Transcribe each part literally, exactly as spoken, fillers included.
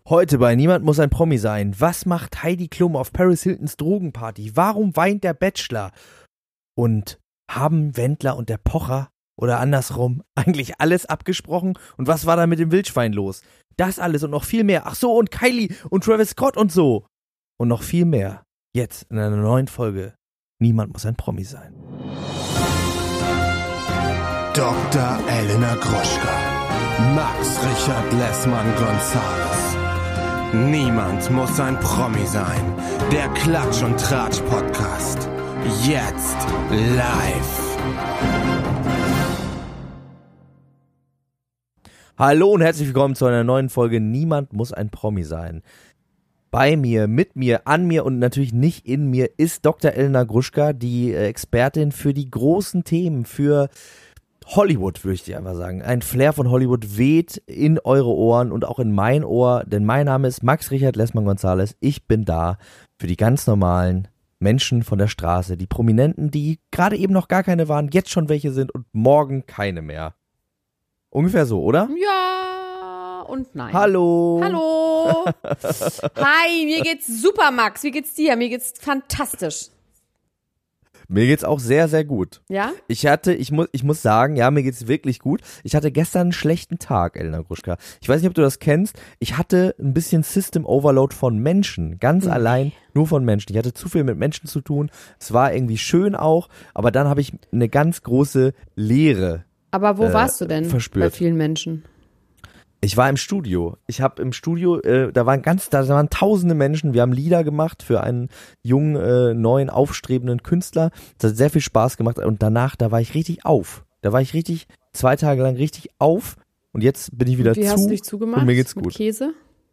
Heute bei Niemand muss ein Promi sein. Was macht Heidi Klum auf Paris Hiltons Drogenparty? Warum weint der Bachelor? Und haben Wendler und der Pocher oder andersrum eigentlich alles abgesprochen? Und was war da mit dem Wildschwein los? Das alles und noch viel mehr. Ach so, und Kylie und Travis Scott und so. Und noch viel mehr. Jetzt in einer neuen Folge. Niemand muss ein Promi sein. Doktor Elena Gruschka. Max Richard Lessmann-Gonzales. Niemand muss ein Promi sein. Der Klatsch- und Tratsch-Podcast. Jetzt live. Hallo und herzlich willkommen zu einer neuen Folge Niemand muss ein Promi sein. Bei mir, mit mir, an mir und natürlich nicht in mir ist Doktor Elena Gruschka, die Expertin für die großen Themen, für Hollywood, würde ich dir einfach sagen. Ein Flair von Hollywood weht in eure Ohren und auch in mein Ohr, denn mein Name ist Max Richard Lessmann-Gonzales. Ich bin da für die ganz normalen Menschen von der Straße, die Prominenten, die gerade eben noch gar keine waren, jetzt schon welche sind und morgen keine mehr. Ungefähr so, oder? Ja und nein. Hallo. Hallo. Hi, mir geht's super, Max. Wie geht's dir? Mir geht's fantastisch. Mir geht's auch sehr, sehr gut. Ja? Ich hatte, ich muss, ich muss sagen, ja, mir geht's wirklich gut. Ich hatte gestern einen schlechten Tag, Elena Gruschka. Ich weiß nicht, ob du das kennst. Ich hatte ein bisschen System Overload von Menschen. Ganz Mhm. allein nur von Menschen. Ich hatte zu viel mit Menschen zu tun. Es war irgendwie schön auch, aber dann habe ich eine ganz große Leere Aber wo äh, warst du denn verspürt. bei vielen Menschen? Ich war im Studio. Ich habe im Studio, äh, da waren ganz, da waren tausende Menschen. Wir haben Lieder gemacht für einen jungen, äh, neuen, aufstrebenden Künstler. Das hat sehr viel Spaß gemacht und danach, da war ich richtig auf. Da war ich richtig, zwei Tage lang richtig auf und jetzt bin ich wieder Und wie zu hast du dich zugemacht? und mir geht's Mit gut. Käse?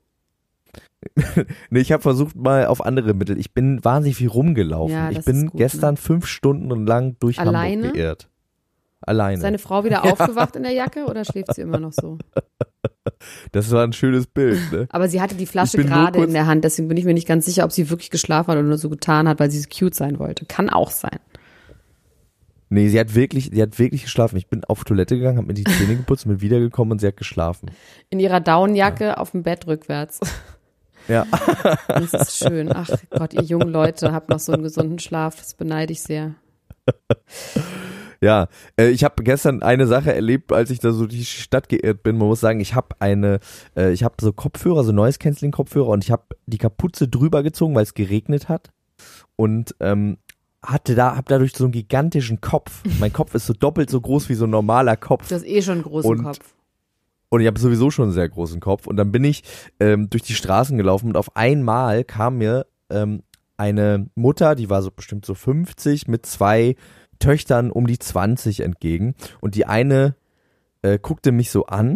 Nee, ich habe versucht mal auf andere Mittel. Ich bin wahnsinnig viel rumgelaufen. Ja, ich das bin ist gut, gestern ne? fünf Stunden lang durch Alleine? Hamburg geirrt. Alleine. Ist deine Frau wieder aufgewacht in der Jacke oder schläft sie immer noch so? Das war ein schönes Bild, ne? Aber sie hatte die Flasche Ich bin nur gerade kurz- in der Hand, deswegen bin ich mir nicht ganz sicher, ob sie wirklich geschlafen hat oder nur so getan hat, weil sie so cute sein wollte. Kann auch sein. Nee, sie hat wirklich, sie hat wirklich geschlafen. Ich bin auf Toilette gegangen, habe mir die Zähne geputzt, bin wiedergekommen und sie hat geschlafen. In ihrer Daunenjacke ja. auf dem Bett rückwärts. Ja. Das ist schön. Ach Gott, ihr jungen Leute, habt noch so einen gesunden Schlaf. Das beneide ich sehr. Ja, äh, ich habe gestern eine Sache erlebt, als ich da so die Stadt geirrt bin. Man muss sagen, ich habe eine, äh, ich habe so Kopfhörer, so Noise-Canceling-Kopfhörer und ich habe die Kapuze drüber gezogen, weil es geregnet hat und ähm, hatte da, habe dadurch so einen gigantischen Kopf. Mein Kopf ist so doppelt so groß wie so ein normaler Kopf. Du hast eh schon einen großen und, Kopf. Und ich habe sowieso schon einen sehr großen Kopf und dann bin ich ähm, durch die Straßen gelaufen und auf einmal kam mir ähm, eine Mutter, die war so bestimmt so fünfzig mit zwei Töchtern um die zwanzig entgegen und die eine äh, guckte mich so an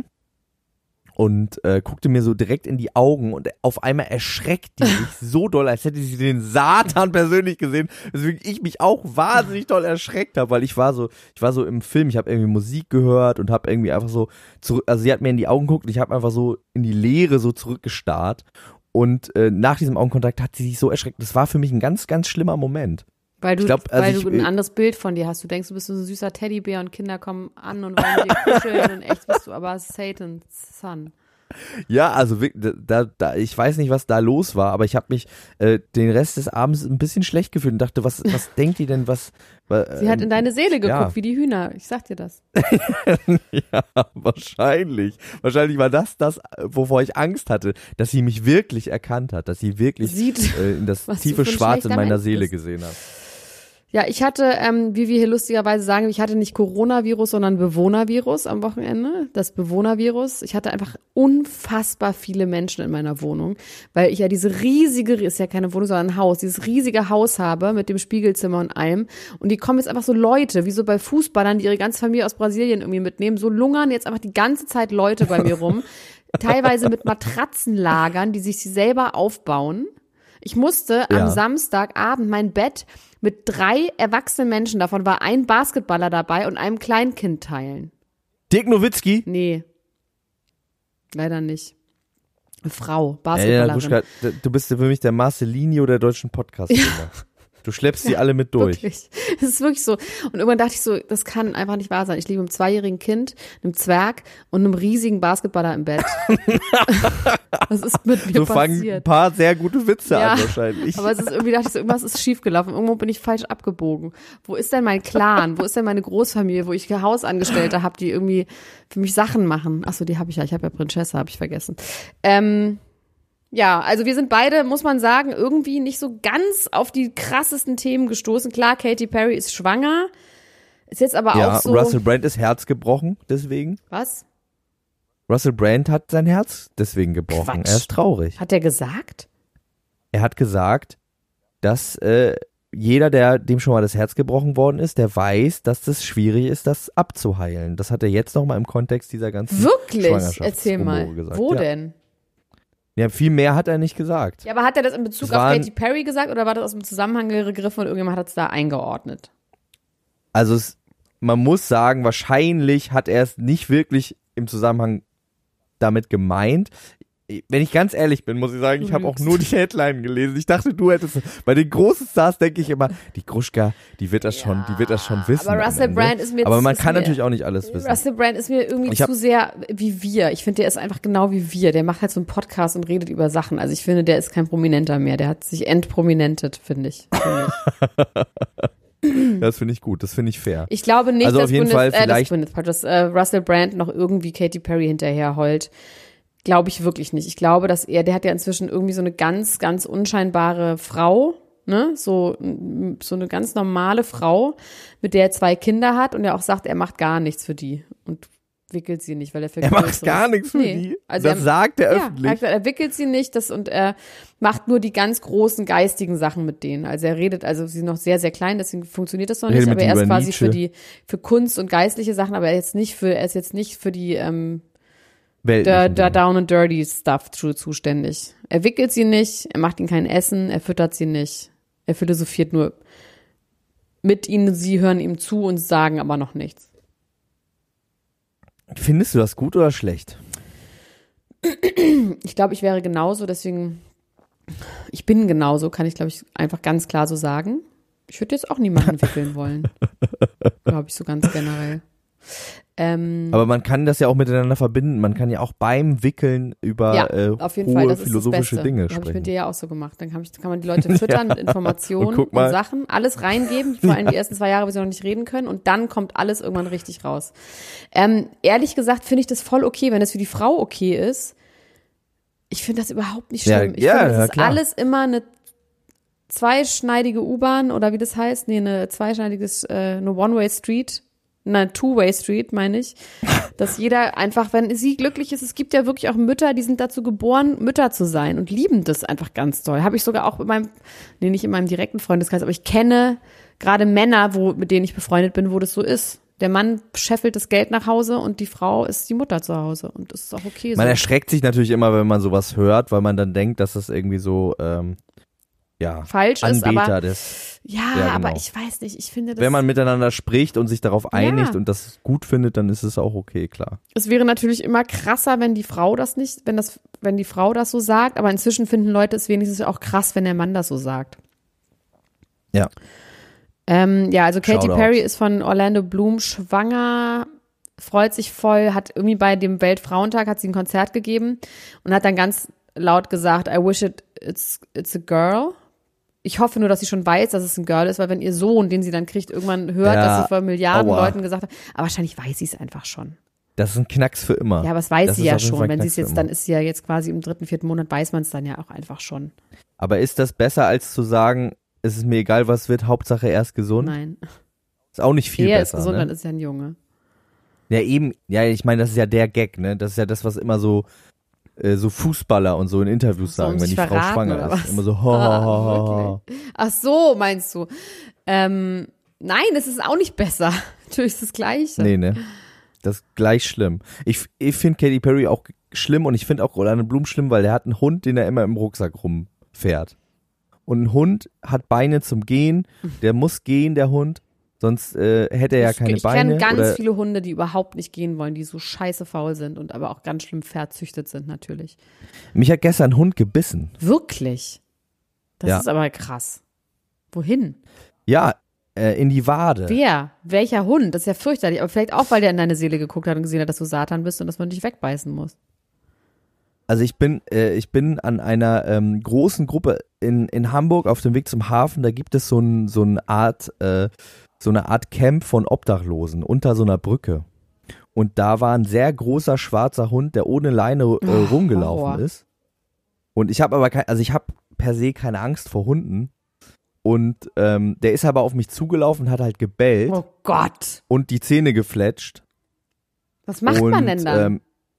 und äh, guckte mir so direkt in die Augen und auf einmal erschreckt die mich so doll, als hätte sie den Satan persönlich gesehen, weswegen ich mich auch wahnsinnig doll erschreckt habe, weil ich war so, ich war so im Film, ich habe irgendwie Musik gehört und habe irgendwie einfach so, zurück, also sie hat mir in die Augen geguckt und ich habe einfach so in die Leere so zurückgestarrt und äh, nach diesem Augenkontakt hat sie sich so erschreckt, das war für mich ein ganz, ganz schlimmer Moment. Weil du, ich glaub, also weil ich, du ein anderes Bild von dir hast. Du denkst, du bist so ein süßer Teddybär und Kinder kommen an und wollen mit dir kuscheln und echt bist du aber Satan's Son. Ja, also da, da, ich weiß nicht, was da los war, aber ich habe mich äh, den Rest des Abends ein bisschen schlecht gefühlt und dachte, was, was denkt die denn, was... Äh, Sie hat in deine Seele geguckt, ja. wie die Hühner. Ich sag dir das. Ja, wahrscheinlich. Wahrscheinlich war das das, wovor ich Angst hatte, dass sie mich wirklich erkannt hat, dass sie wirklich Sieht, äh, in das was tiefe du für ein Schwarz in schlechter meiner Mensch Seele bist. gesehen hat. Ja, ich hatte, ähm, wie wir hier lustigerweise sagen, ich hatte nicht Coronavirus, sondern Bewohnervirus am Wochenende. Das Bewohnervirus. Ich hatte einfach unfassbar viele Menschen in meiner Wohnung, weil ich ja diese riesige, ist ja keine Wohnung, sondern ein Haus, dieses riesige Haus habe mit dem Spiegelzimmer und allem. Und die kommen jetzt einfach so Leute, wie so bei Fußballern, die ihre ganze Familie aus Brasilien irgendwie mitnehmen. So lungern jetzt einfach die ganze Zeit Leute bei mir rum. Teilweise mit Matratzenlagern, die sich sie selber aufbauen. Ich musste Ja. am Samstagabend mein Bett mit drei erwachsenen Menschen, davon war ein Basketballer dabei und einem Kleinkind teilen. Dirk Nowitzki? Nee, leider nicht. Eine Frau, Elena Basketballerin. Gruschka, du bist für mich der Marcelinho der deutschen Podcast-Szene. Du schleppst die alle mit durch. Wirklich. Das ist wirklich so. Und irgendwann dachte ich so, das kann einfach nicht wahr sein. Ich lebe mit einem zweijährigen Kind, einem Zwerg und einem riesigen Basketballer im Bett. Was ist mit mir So fangen ein passiert? paar sehr gute Witze Ja, an wahrscheinlich. aber es ist irgendwie, dachte ich so, irgendwas ist schiefgelaufen. Irgendwo bin ich falsch abgebogen. Wo ist denn mein Clan? Wo ist denn meine Großfamilie, wo ich Hausangestellte habe, die irgendwie für mich Sachen machen? Achso, die habe ich ja. Ich habe ja Prinzessa, habe ich vergessen. Ähm, ja, also wir sind beide, muss man sagen, irgendwie nicht so ganz auf die krassesten Themen gestoßen. Klar, Katy Perry ist schwanger. Ist jetzt aber Ja, auch so. Russell Brand ist Herz gebrochen, deswegen. Was? Russell Brand hat sein Herz deswegen gebrochen. Quatsch. Er ist traurig. Hat der gesagt? Er hat gesagt, dass äh, jeder, der dem schon mal das Herz gebrochen worden ist, der weiß, dass das schwierig ist, das abzuheilen. Das hat er jetzt nochmal im Kontext dieser ganzen Wirklich? Schwangerschaftsrumore Erzähl mal. gesagt. Wo ja. denn? Ja, viel mehr hat er nicht gesagt. Ja, aber hat er das in Bezug Das auf waren- Katy Perry gesagt oder war das aus dem Zusammenhang gegriffen und irgendjemand hat es da eingeordnet? Also es, man muss sagen, wahrscheinlich hat er es nicht wirklich im Zusammenhang damit gemeint. Wenn ich ganz ehrlich bin, muss ich sagen, ich habe auch nur die Headline gelesen. Ich dachte, du hättest, bei den großen Stars denke ich immer, die Gruschka, die wird das schon, die wird das schon wissen. aber am Russell Ende. Brand ist mir Aber jetzt- man ist kann mir- natürlich auch nicht alles wissen. Russell Brand ist mir irgendwie Ich hab- zu sehr wie wir. Ich finde, der ist einfach genau wie wir. Der macht halt so einen Podcast und redet über Sachen. Also ich finde, der ist kein Prominenter mehr. Der hat sich entprominentet, finde ich. Finde ich. Das finde ich gut, das finde ich fair. Ich glaube nicht, Also dass, auf jeden Bundes, Fall äh, das vielleicht- Bundespart, dass äh, Russell Brand noch irgendwie Katy Perry hinterher heult. Glaube ich wirklich nicht. Ich glaube, dass er, der hat ja inzwischen irgendwie so eine ganz, ganz unscheinbare Frau, ne, so, so eine ganz normale Frau, mit der er zwei Kinder hat und er auch sagt, er macht gar nichts für die und wickelt sie nicht, weil er Er vergisst macht gar nichts für Nee. die. Also das er- sagt er Ja, er, hat öffentlich. gesagt, er wickelt sie nicht das, und er macht nur die ganz großen geistigen Sachen mit denen. Also er redet, also sie sind noch sehr, sehr klein, deswegen funktioniert das noch Redet nicht, mit aber er ist über quasi Nietzsche. für die, für Kunst und geistliche Sachen, aber er ist nicht für, er ist jetzt nicht für die, ähm, Weltlichen der, der Dinge. Down and Dirty Stuff zu- zuständig. Er wickelt sie nicht, er macht ihnen kein Essen, er füttert sie nicht. Er philosophiert nur mit ihnen, sie hören ihm zu und sagen aber noch nichts. Findest du das gut oder schlecht? Ich glaube, ich wäre genauso, deswegen, ich bin genauso, kann ich, glaube ich, einfach ganz klar so sagen. Ich würde jetzt auch niemanden wickeln wollen. Glaube ich, so ganz generell. Ähm, Aber man kann das ja auch miteinander verbinden. Man kann ja auch beim Wickeln über ja, äh, auf jeden hohe Fall, das ist philosophische das Beste. Dinge Habe ich sprechen. mit dir ja auch so gemacht. Dann kann, ich, kann man die Leute füttern mit Informationen Und guck und, mal. Sachen, alles reingeben, vor allem die ersten zwei Jahre, bis sie noch nicht reden können, und dann kommt alles irgendwann richtig raus. Ähm, ehrlich gesagt finde ich das voll okay, wenn das für die Frau okay ist. Ich finde das überhaupt nicht Ja, schlimm. Ich ja, finde, das ja, ist klar. alles immer eine zweischneidige U-Bahn oder wie das heißt, nee, eine zweischneidiges, äh, eine One-Way-Street, eine Two-Way-Street, meine ich, dass jeder einfach, wenn sie glücklich ist, es gibt ja wirklich auch Mütter, die sind dazu geboren, Mütter zu sein und lieben das einfach ganz doll. Habe ich sogar auch in meinem, nee, nicht in meinem direkten Freundeskreis, aber ich kenne gerade Männer, wo, mit denen ich befreundet bin, wo das so ist. Der Mann scheffelt das Geld nach Hause und die Frau ist die Mutter zu Hause und das ist auch okay so. Man erschreckt sich natürlich immer, wenn man sowas hört, weil man dann denkt, dass das irgendwie so ähm, ja, Falsch ist, Anbeter aber des. ja, Ja, aber genau. ich weiß nicht, ich finde das. Wenn man miteinander spricht und sich darauf einigt Ja. und das gut findet, dann ist es auch okay, klar. Es wäre natürlich immer krasser, wenn die Frau das nicht, wenn das, wenn die Frau das so sagt, aber inzwischen finden Leute es wenigstens auch krass, wenn der Mann das so sagt. Ja. Ähm, ja, also Katy Shoutout. Perry ist von Orlando Bloom schwanger, freut sich voll, hat irgendwie bei dem Weltfrauentag hat sie ein Konzert gegeben und hat dann ganz laut gesagt, I wish it, it's, it's a girl. Ich hoffe nur, dass sie schon weiß, dass es ein Girl ist, weil wenn ihr Sohn, den sie dann kriegt, irgendwann hört, Ja, dass sie vor Milliarden aua. Leuten gesagt hat, aber wahrscheinlich weiß sie es einfach schon. Das ist ein Knacks für immer. Ja, aber das weiß Das sie ist ja auf jeden schon. Fall Wenn sie Knacks es für jetzt, immer. dann ist sie ja jetzt quasi im dritten, vierten Monat, weiß man es dann ja auch einfach schon. Aber ist das besser, als zu sagen, es ist mir egal, was wird, Hauptsache er ist gesund? Nein. Ist auch nicht viel Er ist besser. gesund, ne? dann ist ja ein Junge. Ja, eben, ja, ich meine, das ist ja der Gag, ne? Das ist ja das, was immer so, äh, so Fußballer und so in Interviews So, um sagen, wenn sich die Frau verraten schwanger oder ist. was? Immer so, ho, ho, ho, ho, ho. Ach so, meinst du? Ähm, nein, es ist auch nicht besser. Natürlich ist das Gleiche. Nee, ne? Das ist gleich schlimm. Ich, ich finde Katy Perry auch schlimm und ich finde auch Orlando Bloom schlimm, weil der hat einen Hund, den er immer im Rucksack rumfährt. Und ein Hund hat Beine zum Gehen, der muss gehen, der Hund, sonst äh, hätte er ja ich keine ich Beine. kenne ganz oder, viele Hunde, die überhaupt nicht gehen wollen, die so scheiße faul sind und aber auch ganz schlimm verzüchtet sind natürlich. Mich hat gestern ein Hund gebissen. Wirklich? Das Ja. ist aber krass. Wohin? Ja, äh, in die Wade. Wer? Welcher Hund? Das ist ja fürchterlich. Aber vielleicht auch, weil der in deine Seele geguckt hat und gesehen hat, dass du Satan bist und dass man dich wegbeißen muss. Also ich bin, äh, ich bin an einer ähm, großen Gruppe in, in Hamburg auf dem Weg zum Hafen. Da gibt es so, ein, so eine Art, äh, so eine Art Camp von Obdachlosen unter so einer Brücke. Und da war ein sehr großer schwarzer Hund, der ohne Leine äh, Oh, rumgelaufen Horror. ist. Und ich habe aber kein, also ich habe per se keine Angst vor Hunden. Und ähm, der ist aber auf mich zugelaufen, hat halt gebellt Oh Gott. und die Zähne gefletscht. Was macht und, man denn dann? Ähm,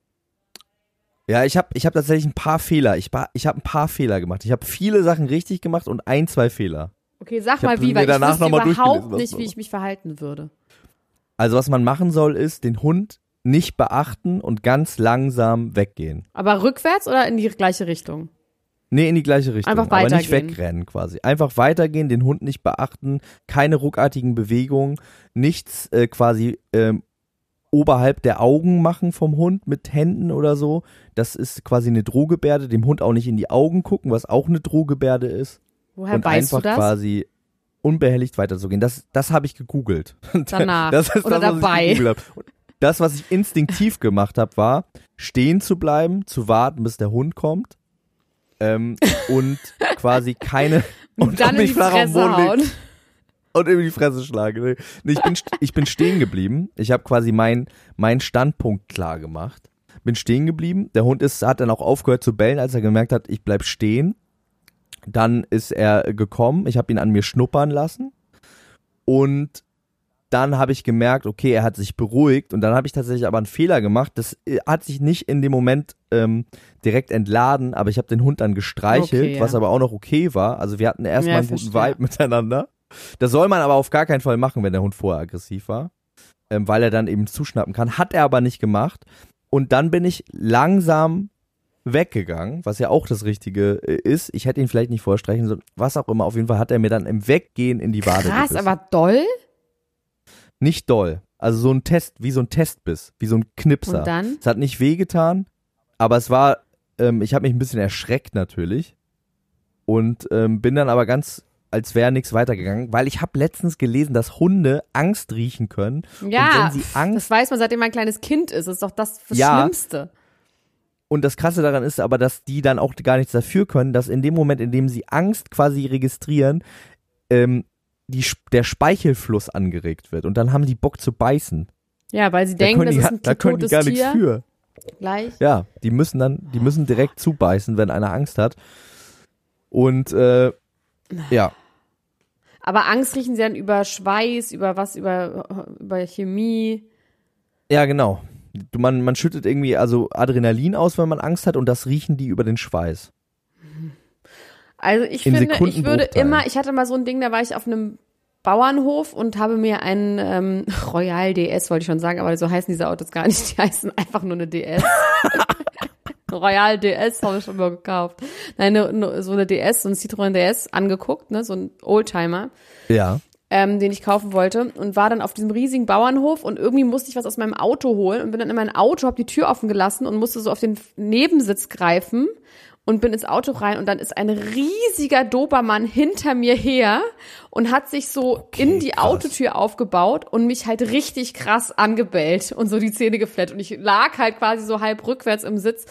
ja, ich habe ich hab tatsächlich ein paar Fehler. Ich, ba- ich habe ein paar Fehler gemacht. Ich habe viele Sachen richtig gemacht und ein, zwei Fehler. Okay, sag ich hab mal wie, mir weil ich danach wüsste noch mal durchgelesen, überhaupt was nicht, das wie war. ich mich verhalten würde. Also was man machen soll, ist den Hund nicht beachten und ganz langsam weggehen. Aber rückwärts oder in die gleiche Richtung? Nee, in die gleiche Richtung. Einfach aber nicht weitergehen. wegrennen quasi. Einfach weitergehen, den Hund nicht beachten, keine ruckartigen Bewegungen, nichts äh, quasi ähm, oberhalb der Augen machen vom Hund mit Händen oder so. Das ist quasi eine Drohgebärde. Dem Hund auch nicht in die Augen gucken, was auch eine Drohgebärde ist. Woher und weißt einfach du das? quasi unbehelligt weiterzugehen. Das, das habe ich gegoogelt. Danach das ist oder das, was dabei. Ich gegoogelt hab. Und das, was ich instinktiv gemacht habe, war, stehen zu bleiben, zu warten, bis der Hund kommt. Ähm, und quasi keine und Dann in mich die flach auf den Fresse Boden legen hauen. und in die Fresse schlagen. Nee, nee, ich bin st- ich bin stehen geblieben. Ich habe quasi meinen mein Standpunkt klar gemacht. Bin stehen geblieben. Der Hund ist hat dann auch aufgehört zu bellen, als er gemerkt hat, ich bleib stehen. Dann ist er gekommen. Ich habe ihn an mir schnuppern lassen und dann habe ich gemerkt, okay, er hat sich beruhigt und dann habe ich tatsächlich aber einen Fehler gemacht. Das äh, hat sich nicht in dem Moment ähm, direkt entladen, aber ich habe den Hund dann gestreichelt, Okay, ja. was aber auch noch okay war. Also wir hatten erstmal Ja, einen guten verstehe. Vibe miteinander. Das soll man aber auf gar keinen Fall machen, wenn der Hund vorher aggressiv war, ähm, weil er dann eben zuschnappen kann. Hat er aber nicht gemacht und dann bin ich langsam weggegangen, was ja auch das Richtige äh, ist. Ich hätte ihn vielleicht nicht vorstreichen sollen, was auch immer. Auf jeden Fall hat er mir dann im Weggehen in die Wade Krass, gebissen. aber doll? Nicht doll. Also so ein Test, wie so ein Testbiss, wie so ein Knipser. Und dann? Es hat nicht wehgetan, aber es war, ähm, ich habe mich ein bisschen erschreckt natürlich und ähm, bin dann aber ganz, als wäre nichts weitergegangen, weil ich habe letztens gelesen, dass Hunde Angst riechen können. Ja, und wenn sie Angst das weiß man, seitdem man ein kleines Kind ist. Das ist doch das, das Ja. Schlimmste. Und das Krasse daran ist aber, dass die dann auch gar nichts dafür können, dass in dem Moment, in dem sie Angst quasi registrieren, ähm, die, der Speichelfluss angeregt wird und dann haben die Bock zu beißen. Ja, weil sie Da denken, können das die, ist ein da können die totes gar nichts Tier. für. Gleich. Ja, die müssen dann, die müssen direkt zubeißen, wenn einer Angst hat. Und äh, ja, Aber Angst riechen sie dann über Schweiß, über was, über, über Chemie. ja genau. Du, man, man schüttet irgendwie also Adrenalin aus, wenn man Angst hat und das riechen die über den Schweiß. Also ich In finde, ich würde Sekundenbruchteilen. immer, ich hatte mal so ein Ding, da war ich auf einem Bauernhof und habe mir einen ähm, Royal D S, wollte ich schon sagen, aber so heißen diese Autos gar nicht, die heißen einfach nur eine D S. Royal D S habe ich schon mal gekauft. Nein, eine, eine, so eine D S, so ein Citroën D S angeguckt, ne, so ein Oldtimer, Ja. ähm, den ich kaufen wollte und war dann auf diesem riesigen Bauernhof und irgendwie musste ich was aus meinem Auto holen und bin dann in mein Auto, habe die Tür offen gelassen und musste so auf den Nebensitz greifen und bin ins Auto rein und dann ist ein riesiger Dobermann hinter mir her und hat sich so Okay, in die krass. Autotür aufgebaut und mich halt richtig krass angebellt und so die Zähne gefletzt und ich lag halt quasi so halb rückwärts im Sitz.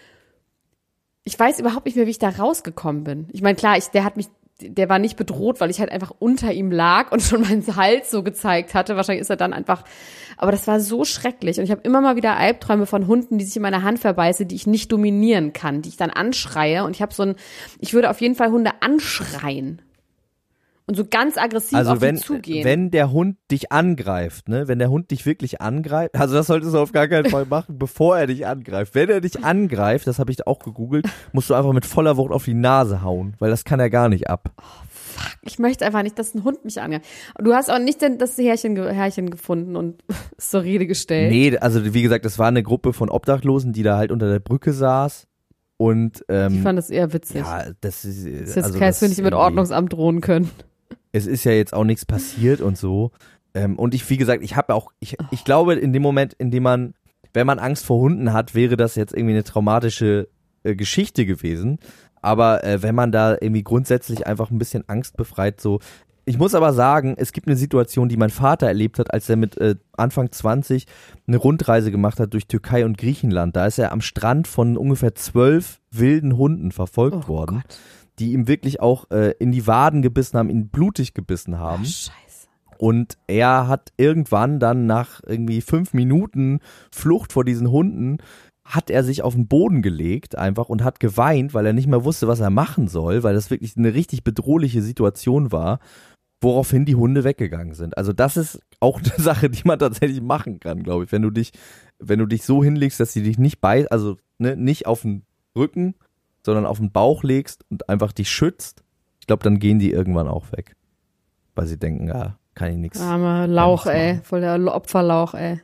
Ich weiß überhaupt nicht mehr, wie ich da rausgekommen bin. Ich meine, klar, ich, der hat mich, der war nicht bedroht, weil ich halt einfach unter ihm lag und schon meinen Hals so gezeigt hatte. Wahrscheinlich ist er dann einfach, aber das war so schrecklich. Und ich habe immer mal wieder Albträume von Hunden, die sich in meine Hand verbeißen, die ich nicht dominieren kann, die ich dann anschreie. Und ich habe so ein, ich würde auf jeden Fall Hunde anschreien. Und so ganz aggressiv Also auf wenn, die zugehen. wenn der Hund dich angreift, ne, wenn der Hund dich wirklich angreift, also das solltest du auf gar keinen Fall machen, bevor er dich angreift. Wenn er dich angreift, das habe ich auch gegoogelt, musst du einfach mit voller Wucht auf die Nase hauen, weil das kann er gar nicht ab. Ich möchte einfach nicht, dass ein Hund mich angreift. Du hast auch nicht denn das Härchen, ge- Härchen gefunden und es zur Rede gestellt. Nee, also wie gesagt, das war eine Gruppe von Obdachlosen, die da halt unter der Brücke saß und ähm, Ich fand das eher witzig. ja, das ist, das ist jetzt also kein, das wir nicht mit irgendwie- Ordnungsamt drohen können. Es ist ja jetzt auch nichts passiert und so. Ähm, und ich, wie gesagt, ich habe auch, ich, ich glaube, in dem Moment, in dem man, wenn man Angst vor Hunden hat, wäre das jetzt irgendwie eine traumatische äh, Geschichte gewesen. aber äh, wenn man da irgendwie grundsätzlich einfach ein bisschen angstbefreit so. Ich muss aber sagen, es gibt eine Situation, die mein Vater erlebt hat, als er mit äh, Anfang zwanzig eine Rundreise gemacht hat durch Türkei und Griechenland. Da ist er am Strand von ungefähr zwölf wilden Hunden verfolgt Oh worden, Gott. die ihm wirklich auch äh, in die Waden gebissen haben, ihn blutig gebissen haben. Ach, scheiße. Und er hat irgendwann dann nach irgendwie fünf Minuten Flucht vor diesen Hunden, hat er sich auf den Boden gelegt einfach und hat geweint, weil er nicht mehr wusste, was er machen soll, weil das wirklich eine richtig bedrohliche Situation war, woraufhin die Hunde weggegangen sind. Also das ist auch eine Sache, die man tatsächlich machen kann, glaube ich. Wenn du dich, wenn du dich so hinlegst, dass sie dich nicht bei, also ne, nicht auf den Rücken, sondern auf den Bauch legst und einfach dich schützt, ich glaube, dann gehen die irgendwann auch weg. Weil sie denken, ja, kann ich nichts. Armer Lauch, nichts ey. machen. Voll der Opferlauch, ey.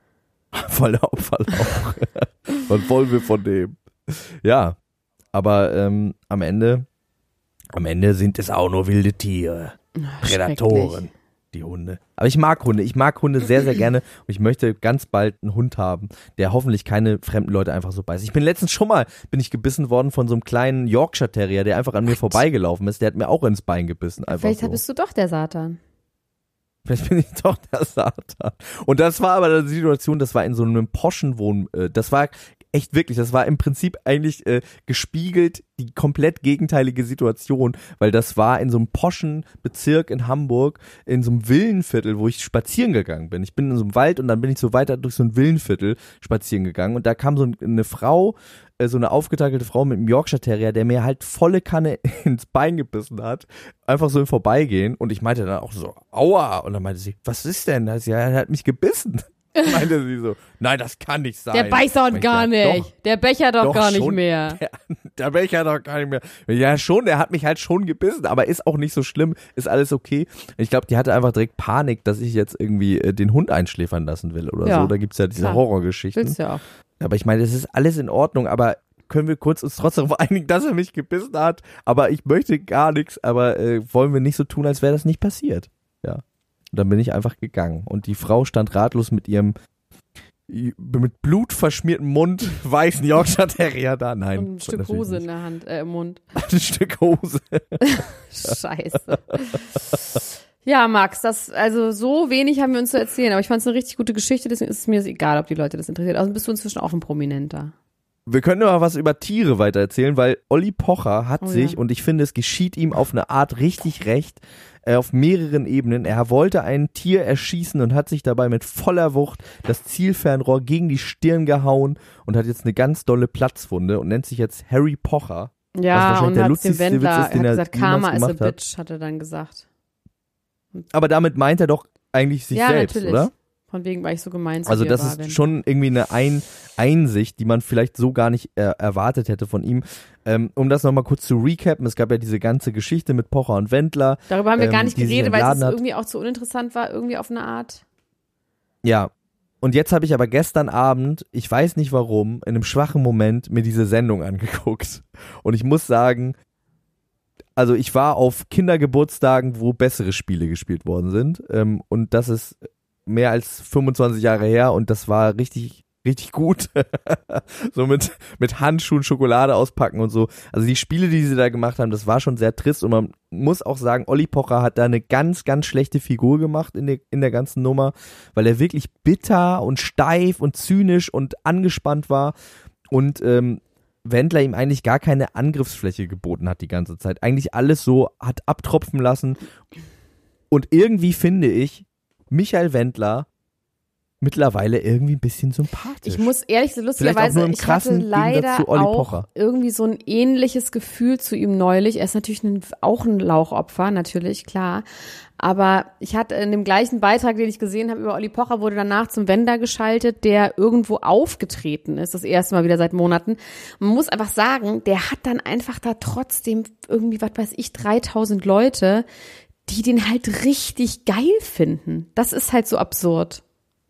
Voll der Opferlauch. Was wollen wir von dem? Ja, aber ähm, am Ende, am Ende sind es auch nur wilde Tiere. Prädatoren, die Hunde. Aber ich mag Hunde. Ich mag Hunde sehr, sehr gerne. Und ich möchte ganz bald einen Hund haben, der hoffentlich keine fremden Leute einfach so beißt. Ich bin letztens schon mal, bin ich gebissen worden von so einem kleinen Yorkshire Terrier, der einfach an mir vorbeigelaufen ist. Der hat mir auch ins Bein gebissen. Einfach Vielleicht so. bist du doch der Satan. Vielleicht bin ich doch der Satan. Und das war aber die Situation, das war in so einem poschen Wohn, äh, das war echt wirklich, das war im Prinzip eigentlich äh, gespiegelt die komplett gegenteilige Situation, weil das war in so einem poschen Bezirk in Hamburg, in so einem Villenviertel, wo ich spazieren gegangen bin. Ich bin in so einem Wald und dann bin ich so weiter durch so ein Villenviertel spazieren gegangen und da kam so eine Frau, äh, so eine aufgetakelte Frau mit einem Yorkshire Terrier, der mir halt volle Kanne ins Bein gebissen hat, einfach so im Vorbeigehen und ich meinte dann auch so, aua, und dann meinte sie, was ist denn das? Ja, er hat mich gebissen. Meinte sie so, nein, das kann nicht sein. Der beißt gar ja, nicht. Doch, der Becher doch, doch gar nicht schon. mehr. Der, der Becher doch gar nicht mehr. Ja, schon, der hat mich halt schon gebissen, aber ist auch nicht so schlimm, ist alles okay. Ich glaube, die hatte einfach direkt Panik, dass ich jetzt irgendwie äh, den Hund einschläfern lassen will oder Ja, so. Da gibt's ja diese klar. Horrorgeschichten. Willst du ja auch. Aber ich meine, das ist alles in Ordnung, aber können wir kurz uns trotzdem darauf einigen, dass er mich gebissen hat, aber ich möchte gar nichts, aber äh, wollen wir nicht so tun, als wäre das nicht passiert. Ja. Und dann bin ich einfach gegangen und die Frau stand ratlos mit ihrem mit Blut verschmierten Mund, weißen Yorkshire Terrier da. Nein. Und ein Stück Hose in der Hand, äh, im Mund. Ein Stück Hose. Scheiße. Ja, Max, das, also so wenig haben wir uns zu erzählen, aber ich fand es eine richtig gute Geschichte, deswegen ist es mir egal, ob die Leute das interessiert. Also bist du inzwischen auch ein Prominenter. Wir können aber was über Tiere weiter erzählen, weil Olli Pocher hat Oh, sich, ja. und ich finde, es geschieht ihm auf eine Art richtig recht, äh, auf mehreren Ebenen. Er wollte ein Tier erschießen und hat sich dabei mit voller Wucht das Zielfernrohr gegen die Stirn gehauen und hat jetzt eine ganz dolle Platzwunde und nennt sich jetzt Harry Pocher. Ja, und der hat dem lustigste Wendler, Witz ist, den hat er gesagt, jemals Karma is a gemacht hat. bitch, hat er dann gesagt. Aber damit meint er doch eigentlich sich ja, selbst, natürlich. oder? Von wegen, weil ich so gemein zu Also dir das war, ist Wendler. schon irgendwie eine Ein- Einsicht, die man vielleicht so gar nicht äh, erwartet hätte von ihm. Ähm, um das nochmal kurz zu recappen, es gab ja diese ganze Geschichte mit Pocher und Wendler. Darüber haben wir ähm, gar nicht die sich geredet, weil es entladen hat. irgendwie auch zu uninteressant war, irgendwie auf eine Art. Ja, und jetzt habe ich aber gestern Abend, ich weiß nicht warum, in einem schwachen Moment mir diese Sendung angeguckt. Und ich muss sagen, also ich war auf Kindergeburtstagen, wo bessere Spiele gespielt worden sind. Ähm, und das ist mehr als fünfundzwanzig Jahre her und das war richtig, richtig gut. So mit, mit Handschuhen Schokolade auspacken und so. Also die Spiele, die sie da gemacht haben, das war schon sehr trist und man muss auch sagen, Olli Pocher hat da eine ganz, ganz schlechte Figur gemacht in der, in der ganzen Nummer, weil er wirklich bitter und steif und zynisch und angespannt war und ähm, Wendler ihm eigentlich gar keine Angriffsfläche geboten hat die ganze Zeit. Eigentlich alles so hat abtropfen lassen und irgendwie finde ich, Michael Wendler mittlerweile irgendwie ein bisschen sympathisch. Ich muss ehrlich, so lustigerweise, nur im ich hatte krassen leider Gegensatz zu Olli auch Pocher. irgendwie so ein ähnliches Gefühl zu ihm neulich. Er ist natürlich ein, auch ein Lauchopfer, natürlich, klar. Aber ich hatte in dem gleichen Beitrag, den ich gesehen habe über Olli Pocher, wurde danach zum Wendler geschaltet, der irgendwo aufgetreten ist, das erste Mal wieder seit Monaten. Man muss einfach sagen, der hat dann einfach da trotzdem irgendwie, was weiß ich, dreitausend Leute, die den halt richtig geil finden. Das ist halt so absurd.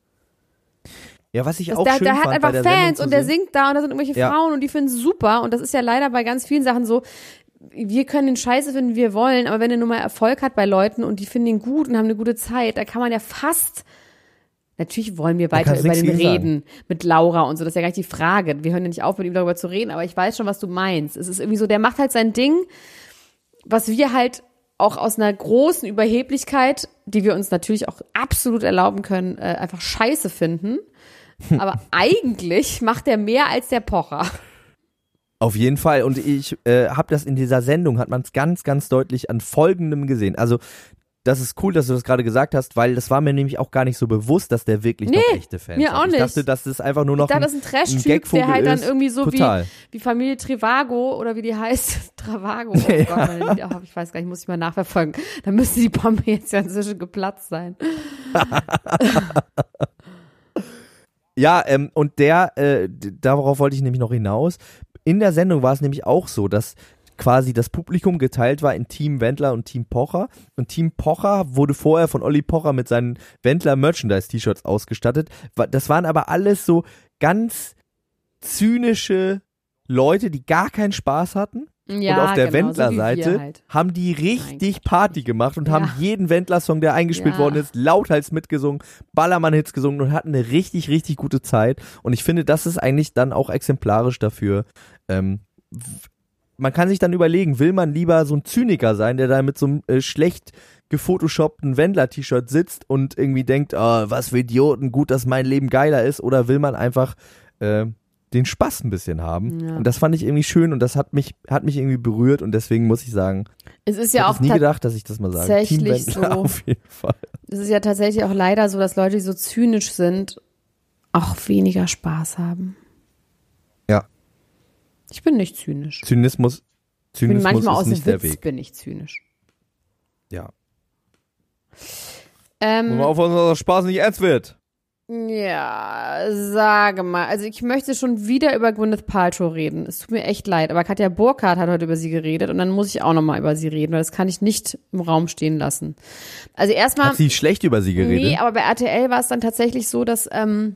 Ja, was ich Das, auch der, schön der hat fand einfach bei der Fans Sendung und der zu sehen, singt da und da sind irgendwelche Ja. Frauen und die finden es super und das ist ja leider bei ganz vielen Sachen so, wir können den Scheiße finden, wie wir wollen, aber wenn er nun mal Erfolg hat bei Leuten und die finden ihn gut und haben eine gute Zeit, da kann man ja fast Natürlich wollen wir Da weiter kannst über nichts den gegen reden mit Laura und so, das ist ja gar nicht die Frage. Wir hören ja nicht auf, mit ihm darüber zu reden, aber ich weiß schon, was du meinst. Es ist irgendwie so, der macht halt sein Ding, was wir halt auch aus einer großen Überheblichkeit, die wir uns natürlich auch absolut erlauben können, äh, einfach scheiße finden. Aber eigentlich macht er mehr als der Pocher. Auf jeden Fall. Und ich äh, habe das in dieser Sendung, hat man es ganz, ganz deutlich an Folgendem gesehen. Also das ist cool, dass du das gerade gesagt hast, weil das war mir nämlich auch gar nicht so bewusst, dass der wirklich Nee, noch echte Fans mir hat. auch Ich nicht. dachte, dass das einfach nur noch Ich dachte, das ein, ist ein Trash-Typ, Gagvogel der halt dann ist. irgendwie so wie, Total. wie Familie Trivago oder wie die heißt, Travago. Oh Gott, meine Lieder, oh, ich weiß gar nicht, muss ich mal nachverfolgen. Da müsste die Bombe jetzt ja inzwischen geplatzt sein. Ja, ähm, und der, äh, d- darauf wollte ich nämlich noch hinaus. In der Sendung war es nämlich auch so, dass quasi das Publikum geteilt war in Team Wendler und Team Pocher. Und Team Pocher wurde vorher von Olli Pocher mit seinen Wendler-Merchandise-T-Shirts ausgestattet. Wa- Das waren aber alles so ganz zynische Leute, die gar keinen Spaß hatten. Ja, und auf der genau, so wie wir Wendler-Seite halt. haben die richtig Mein Party gemacht und Ja. haben jeden Wendler-Song, der eingespielt Ja. worden ist, lauthals mitgesungen, Ballermann-Hits gesungen und hatten eine richtig, richtig gute Zeit. Und ich finde, das ist eigentlich dann auch exemplarisch dafür. Ähm, w- man kann sich dann überlegen, will man lieber so ein Zyniker sein, der da mit so einem äh, schlecht gefotoshoppten Wendler-T-Shirt sitzt und irgendwie denkt, oh, was für Idioten, gut, dass mein Leben geiler ist, oder will man einfach äh, den Spaß ein bisschen haben? Ja. Und das fand ich irgendwie schön und das hat mich, hat mich irgendwie berührt und deswegen muss ich sagen, Es ist ich ja hätte auch es nie ta- gedacht, dass ich das mal sage. Team tatsächlich Wendler so. auf jeden Fall. es ist ja tatsächlich auch leider so, dass Leute, die so zynisch sind, auch weniger Spaß haben. Ja. Ich bin nicht zynisch. Zynismus, Ich bin Zynismus manchmal ist aus nicht dem der Witz Weg. bin ich zynisch. Ja. Ähm, Muss man aufpassen, dass der Spaß nicht ernst wird. Ja, sage mal. Also ich möchte schon wieder über Gwyneth Paltrow reden. Es tut mir echt leid, aber Katja Burkhardt hat heute über sie geredet und dann muss ich auch nochmal über sie reden, weil das kann ich nicht im Raum stehen lassen. Also erstmal, Hat sie schlecht über sie geredet? nee, aber bei R T L war es dann tatsächlich so, dass ähm,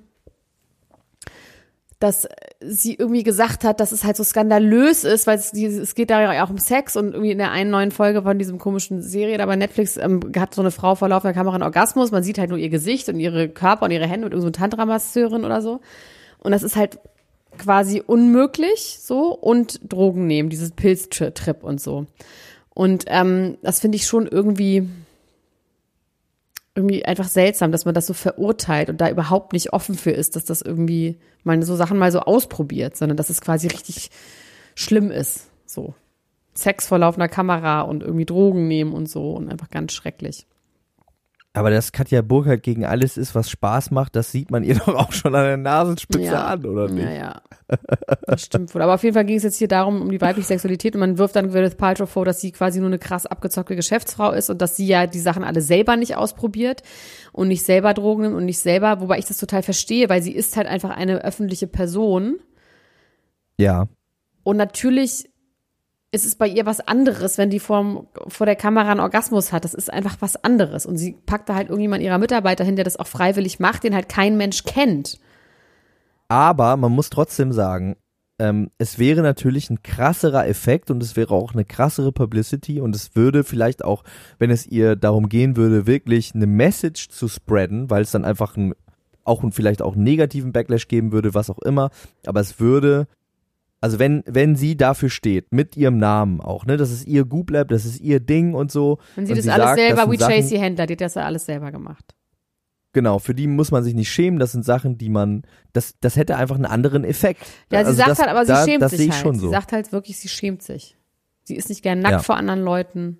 dass sie irgendwie gesagt hat, dass es halt so skandalös ist, weil es, es geht da ja auch um Sex und irgendwie in der einen neuen Folge von diesem komischen Serie, da bei Netflix ähm, hat so eine Frau vor laufender Kamera einen Orgasmus, man sieht halt nur ihr Gesicht und ihre Körper und ihre Hände und irgend so eine Tantra-Masseurin oder so und das ist halt quasi unmöglich so und Drogen nehmen, dieses Pilztrip und so und ähm, das finde ich schon irgendwie irgendwie einfach seltsam, dass man das so verurteilt und da überhaupt nicht offen für ist, dass das irgendwie man so Sachen mal so ausprobiert, sondern dass es quasi richtig schlimm ist. So Sex vor laufender Kamera und irgendwie Drogen nehmen und so und einfach ganz schrecklich. Aber dass Katja Burkhardt gegen alles ist, was Spaß macht, das sieht man ihr doch auch schon an der Nasenspitze Ja. an, oder nicht? Ja, ja. Das stimmt wohl. Aber auf jeden Fall ging es jetzt hier darum, um die weibliche Sexualität und man wirft dann Gwyneth Paltrow vor, dass sie quasi nur eine krass abgezockte Geschäftsfrau ist und dass sie ja die Sachen alle selber nicht ausprobiert und nicht selber Drogen nimmt und nicht selber, wobei ich das total verstehe, weil sie ist halt einfach eine öffentliche Person Ja. und natürlich ist es bei ihr was anderes, wenn die vor, vor der Kamera einen Orgasmus hat. Das ist einfach was anderes. Und sie packt da halt irgendjemand ihrer Mitarbeiter hin, der das auch freiwillig macht, den halt kein Mensch kennt. Aber man muss trotzdem sagen, ähm, es wäre natürlich ein krasserer Effekt und es wäre auch eine krassere Publicity und es würde vielleicht auch, wenn es ihr darum gehen würde, wirklich eine Message zu spreaden, weil es dann einfach ein, auch ein, vielleicht auch einen negativen Backlash geben würde, was auch immer, aber es würde, also wenn, wenn sie dafür steht, mit ihrem Namen auch, ne, das ist ihr Goop Lab, das ist ihr Ding und so. Wenn sie und das sie alles sagt, selber, das sind wie Sachen- Chasey Händler, die hat das ja alles selber gemacht. Genau, für die muss man sich nicht schämen, das sind Sachen, die man, das, das hätte einfach einen anderen Effekt. Ja, sie Also sagt das, halt, aber sie da, schämt das sich sehe ich halt. schon Sie so. sagt halt wirklich, sie schämt sich. Sie ist nicht gern nackt Ja. vor anderen Leuten.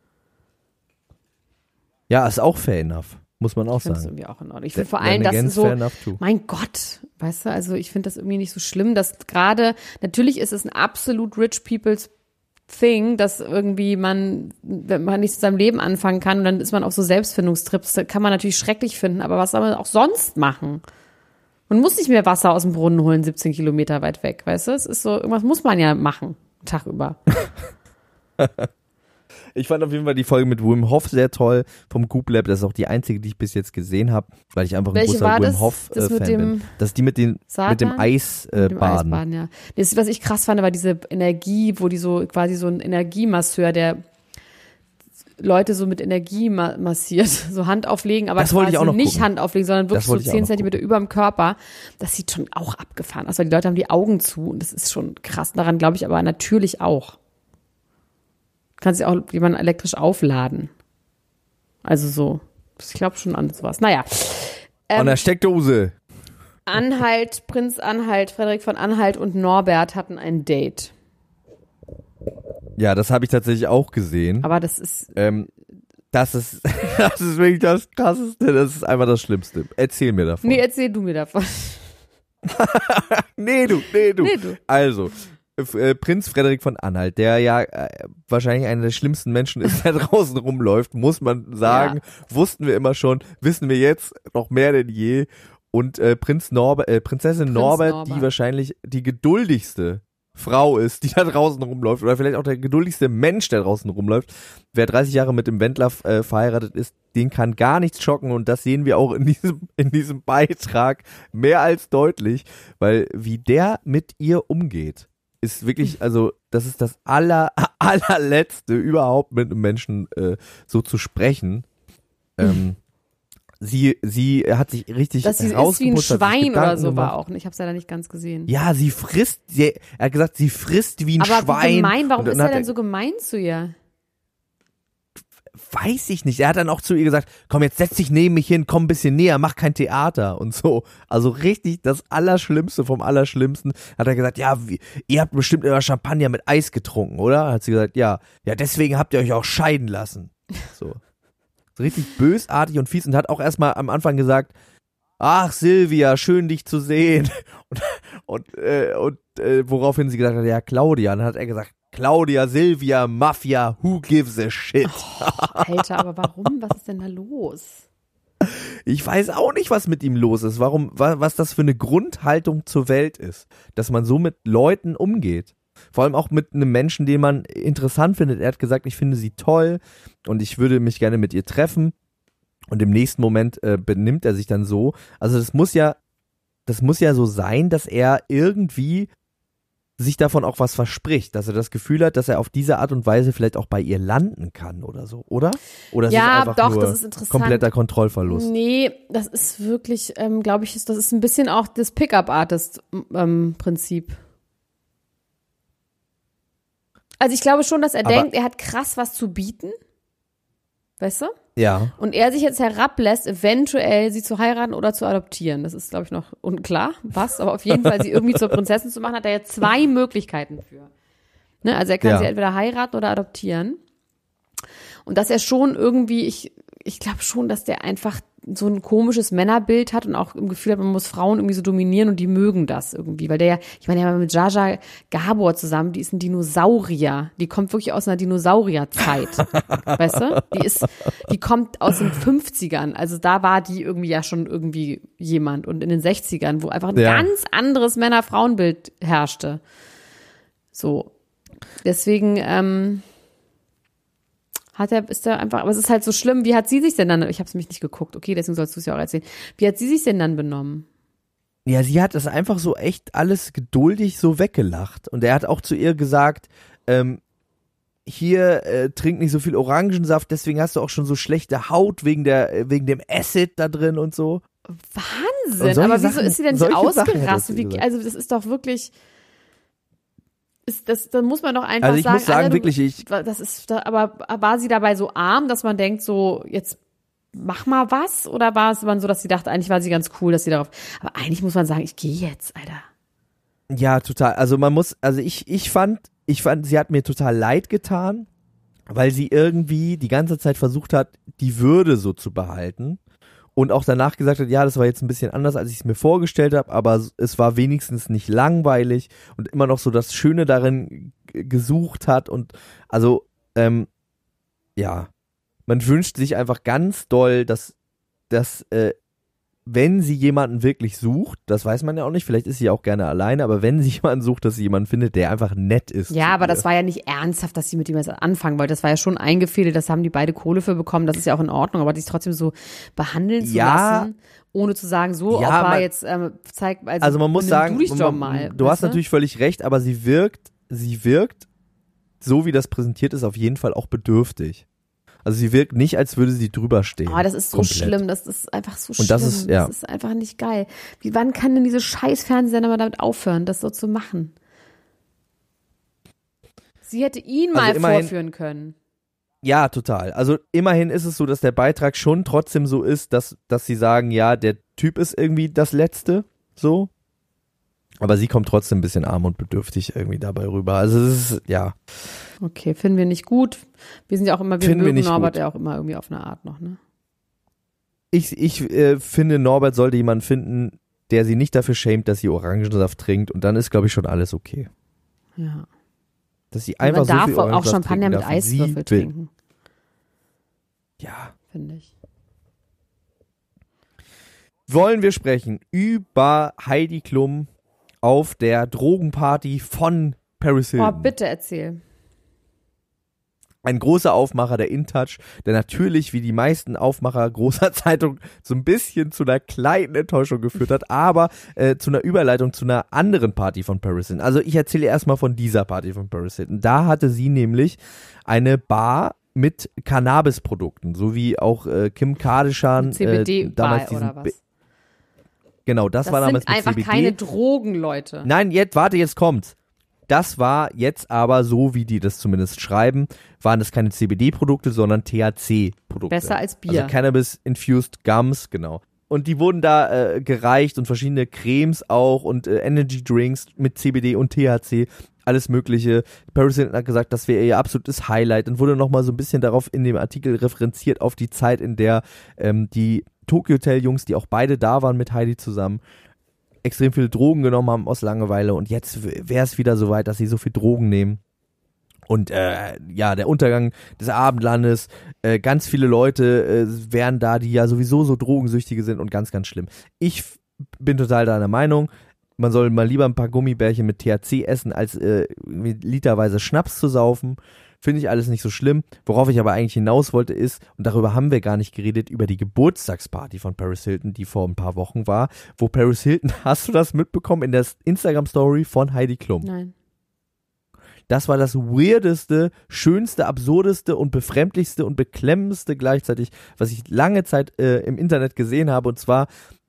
Ja, ist auch fair enough, muss man auch Ich finde das sagen. irgendwie auch in Ordnung. Ich finde vor Then allem, dass again, so, fair enough too. mein Gott, weißt du, also ich finde das irgendwie nicht so schlimm, dass gerade, natürlich ist es ein absolut rich people's Thing, dass irgendwie man, wenn man nicht zu seinem Leben anfangen kann, und dann ist man auf so Selbstfindungstrips, das kann man natürlich schrecklich finden, aber was soll man auch sonst machen? Man muss nicht mehr Wasser aus dem Brunnen holen, siebzehn Kilometer weit weg, weißt du? Es ist so, irgendwas muss man ja machen, Tag über. Ich fand auf jeden Fall die Folge mit Wim Hof sehr toll vom Goop Lab. Das ist auch die einzige, die ich bis jetzt gesehen habe, weil ich einfach ein Welche großer war Wim das? Hof äh, Das mit Fan dem bin. Das ist die mit, den, mit dem Satan? Eis äh, Mit dem baden. Eisbaden, ja. Das, was ich krass fand, war diese Energie, wo die so, quasi so ein Energiemasseur, der Leute so mit Energie ma- massiert, so Hand auflegen, aber Das wollte ich quasi auch noch nicht gucken. Hand auflegen, sondern wirklich Das so wollte ich auch zehn noch Zentimeter über dem Körper. Das sieht schon auch abgefahren aus, weil die Leute haben die Augen zu und das ist schon krass. Daran glaube ich aber natürlich auch. Kannst du auch jemanden elektrisch aufladen. Also so, ich glaube schon an sowas. Naja. Ähm, An der Steckdose. Anhalt, Prinz Anhalt, Frederik von Anhalt und Norbert hatten ein Date. Ja, das habe ich tatsächlich auch gesehen. Aber das ist, Ähm, das ist, das ist wirklich das Krasseste, das ist einfach das Schlimmste. Erzähl mir davon. nee, erzähl du mir davon. nee, du, nee, du. Nee, du. Also, äh, Prinz Frederik von Anhalt, der ja äh, wahrscheinlich einer der schlimmsten Menschen ist, der draußen rumläuft, muss man sagen. Ja. Wussten wir immer schon, wissen wir jetzt noch mehr denn je. Und äh, Prinz Norbert, äh, Prinzessin Prinz Norbert, Norbert, die wahrscheinlich die geduldigste Frau ist, die da draußen rumläuft, oder vielleicht auch der geduldigste Mensch, der draußen rumläuft. Wer dreißig Jahre mit dem Wendler äh, verheiratet ist, den kann gar nichts schocken, und das sehen wir auch in diesem, in diesem Beitrag mehr als deutlich, weil wie der mit ihr umgeht, ist wirklich, also das ist das aller, allerletzte überhaupt mit einem Menschen äh, so zu sprechen. Ähm, Sie, sie hat sich richtig dass sie ist wie ein herausgeputzt, hat sich Schwein oder Gedanken so gemacht. war auch. Ich habe es leider nicht ganz gesehen. Ja, sie frisst, sie, er hat gesagt, sie frisst wie ein Aber Schwein. wie gemein, warum Und dann ist er hat denn so gemein zu ihr? Weiß ich nicht. Er hat dann auch zu ihr gesagt, komm, jetzt setz dich neben mich hin, komm ein bisschen näher, mach kein Theater und so. Also richtig das Allerschlimmste vom Allerschlimmsten. Hat er gesagt, ja, wie, ihr habt bestimmt immer Champagner mit Eis getrunken, oder? Hat sie gesagt, ja. Ja, deswegen habt ihr euch auch scheiden lassen. So. So richtig bösartig und fies, und hat auch erstmal am Anfang gesagt, ach Silvia, schön dich zu sehen. Und, und, äh, und äh, woraufhin sie gesagt hat, ja, Claudia. Und dann hat er gesagt, Claudia, Silvia, Mafia, who gives a shit? Oh, Alter, aber warum? Was ist denn da los? Ich weiß auch nicht, was mit ihm los ist, warum, wa, was das für eine Grundhaltung zur Welt ist, dass man so mit Leuten umgeht. Vor allem auch mit einem Menschen, den man interessant findet. Er hat gesagt, ich finde sie toll und ich würde mich gerne mit ihr treffen. Und im nächsten Moment äh, benimmt er sich dann so. Also das muss ja, das muss ja so sein, dass er irgendwie sich davon auch was verspricht, dass er das Gefühl hat, dass er auf diese Art und Weise vielleicht auch bei ihr landen kann oder so, oder? Oder ist Ja, es einfach doch, nur das ist interessant. kompletter Kontrollverlust? Nee, das ist wirklich, ähm, glaube ich, ist, das ist ein bisschen auch das Pickup-Artist-Prinzip. Also ich glaube schon, dass er Aber- denkt, er hat krass was zu bieten. Weißt du? Ja. Und er sich jetzt herablässt, eventuell sie zu heiraten oder zu adoptieren. Das ist, glaube ich, noch unklar, was, aber auf jeden Fall sie irgendwie zur Prinzessin zu machen, hat er ja zwei Möglichkeiten für. Ne? Also er kann Ja. sie entweder heiraten oder adoptieren. Und dass er schon irgendwie, ich, ich glaube schon, dass der einfach so ein komisches Männerbild hat und auch im Gefühl hat, man muss Frauen irgendwie so dominieren, und die mögen das irgendwie. Weil der ja, ich meine, der war mit Jaja Gabor zusammen, die ist ein Dinosaurier. Die kommt wirklich aus einer Dinosaurierzeit. Weißt du? Die ist, die kommt aus den fünfzigern. Also da war die irgendwie ja schon irgendwie jemand. Und in den sechzigern, wo einfach ein Ja. ganz anderes Männer-Frauen-Bild herrschte. So. Deswegen, ähm, hat er, ist er einfach, aber es ist halt so schlimm, wie hat sie sich denn dann, ich habe es mich nicht geguckt, okay, deswegen sollst du es ja auch erzählen, wie hat sie sich denn dann benommen? Ja, sie hat das einfach so echt alles geduldig so weggelacht. Und er hat auch zu ihr gesagt, ähm, hier, äh, trink nicht so viel Orangensaft, deswegen hast du auch schon so schlechte Haut wegen der, äh, wegen dem Acid da drin und so. Und Wahnsinn, solche aber wieso Sachen- ist sie denn nicht solche Sachen hat er ausgerastet? zu Wie, gesagt. also das ist doch wirklich, ist, das, da muss man doch einfach Also ich sagen, muss sagen, Alter, du- wirklich, ich, das ist, da, aber war sie dabei so arm, dass man denkt so, jetzt mach mal was? Oder war es dann so, dass sie dachte, eigentlich war sie ganz cool, dass sie darauf, aber eigentlich muss man sagen, ich gehe jetzt, Alter. ja, total. Also man muss, also ich, ich fand, ich fand, sie hat mir total leid getan, weil sie irgendwie die ganze Zeit versucht hat, die Würde so zu behalten. Und auch danach gesagt hat, ja, das war jetzt ein bisschen anders, als ich es mir vorgestellt habe, aber es war wenigstens nicht langweilig und immer noch so das Schöne darin g- gesucht hat. Und also, ähm, ja, man wünscht sich einfach ganz doll, dass, dass äh, wenn sie jemanden wirklich sucht, das weiß man ja auch nicht, vielleicht ist sie auch gerne alleine, aber wenn sie jemanden sucht, dass sie jemanden findet, der einfach nett ist. Ja, zu aber ihr. das war ja nicht ernsthaft, dass sie mit ihm jetzt anfangen wollte. Das war ja schon eingefädelt, das haben die beide Kohle für bekommen, das ist ja auch in Ordnung, aber sich trotzdem so behandeln zu Ja. lassen, ohne zu sagen, so, Ja, Opa, man- jetzt ähm, zeig, also, Also man muss nimm sagen, du dich doch man, mal. du hast weißt natürlich völlig recht, aber sie wirkt, sie wirkt, so wie das präsentiert ist, auf jeden Fall auch bedürftig. Also sie wirkt nicht, als würde sie drüber stehen. Oh, das ist so komplett. schlimm, das ist einfach so schlimm. Und das ist, ja. Das ist einfach nicht geil. Wie, wann kann denn diese scheiß Fernsehsender mal damit aufhören, das so zu machen? Sie hätte ihn mal Also immerhin, vorführen können. Ja, total. Also immerhin ist es so, dass der Beitrag schon trotzdem so ist, dass, dass sie sagen, ja, der Typ ist irgendwie das Letzte, so. Aber sie kommt trotzdem ein bisschen arm und bedürftig irgendwie dabei rüber. Also es ist, ja. Okay, finden wir nicht gut. Wir sind ja auch immer, wir Finden wir mögen nicht Norbert gut. ja auch immer irgendwie auf eine Art noch, ne? Ich, ich äh, finde, Norbert sollte jemanden finden, der sie nicht dafür schämt, dass sie Orangensaft trinkt. Und dann ist, glaube ich, schon alles okay. Ja. Dass sie einfach Man so darf viel auch Orangensaft Champagner trinken mit darf, wie sie Eiswürfel will. trinken, Ja. finde ich. Wollen wir sprechen über Heidi Klum auf der Drogenparty von Paris Oh, Hilton. bitte erzähl. Ein großer Aufmacher der InTouch, der natürlich wie die meisten Aufmacher großer Zeitungen so ein bisschen zu einer kleinen Enttäuschung geführt hat, aber äh, zu einer Überleitung zu einer anderen Party von Paris Hilton. Also ich erzähle erstmal von dieser Party von Paris Hilton. Da hatte sie nämlich eine Bar mit Cannabisprodukten, so wie auch äh, Kim Kardashian C B D äh, damals bei diesen oder was? Be- Genau, das, Das war damals sind mit einfach C B D. keine Drogen, Leute. Nein, jetzt, warte, jetzt kommt's. Das war jetzt aber, so wie die das zumindest schreiben, waren das keine C B D-Produkte, sondern T H C-Produkte. Besser als Bier. Also Cannabis-Infused Gums, genau. Und die wurden da äh, gereicht und verschiedene Cremes auch und äh, Energy Drinks mit C B D und T H C, alles mögliche. Paris Hilton hat gesagt, das wäre ihr absolutes Highlight und wurde nochmal so ein bisschen darauf in dem Artikel referenziert, auf die Zeit, in der ähm, die Tokyo Hotel Jungs, die auch beide da waren mit Heidi zusammen, extrem viele Drogen genommen haben aus Langeweile und jetzt wäre es wieder so weit, dass sie so viel Drogen nehmen. Und äh, ja, der Untergang des Abendlandes, äh, ganz viele Leute äh, wären da, die ja sowieso so Drogensüchtige sind und ganz, ganz schlimm. Ich f- bin total deiner Meinung, man soll mal lieber ein paar Gummibärchen mit T H C essen, als äh, literweise Schnaps zu saufen. Finde ich alles nicht so schlimm. Worauf ich aber eigentlich hinaus wollte ist, und darüber haben wir gar nicht geredet, über die Geburtstagsparty von Paris Hilton, die vor ein paar Wochen war, wo Paris Hilton, hast du das mitbekommen in der Instagram-Story von Heidi Klum? Nein. Das war das weirdeste, schönste, absurdeste und befremdlichste und beklemmendste gleichzeitig, was ich lange Zeit äh, im Internet gesehen habe. Und zwar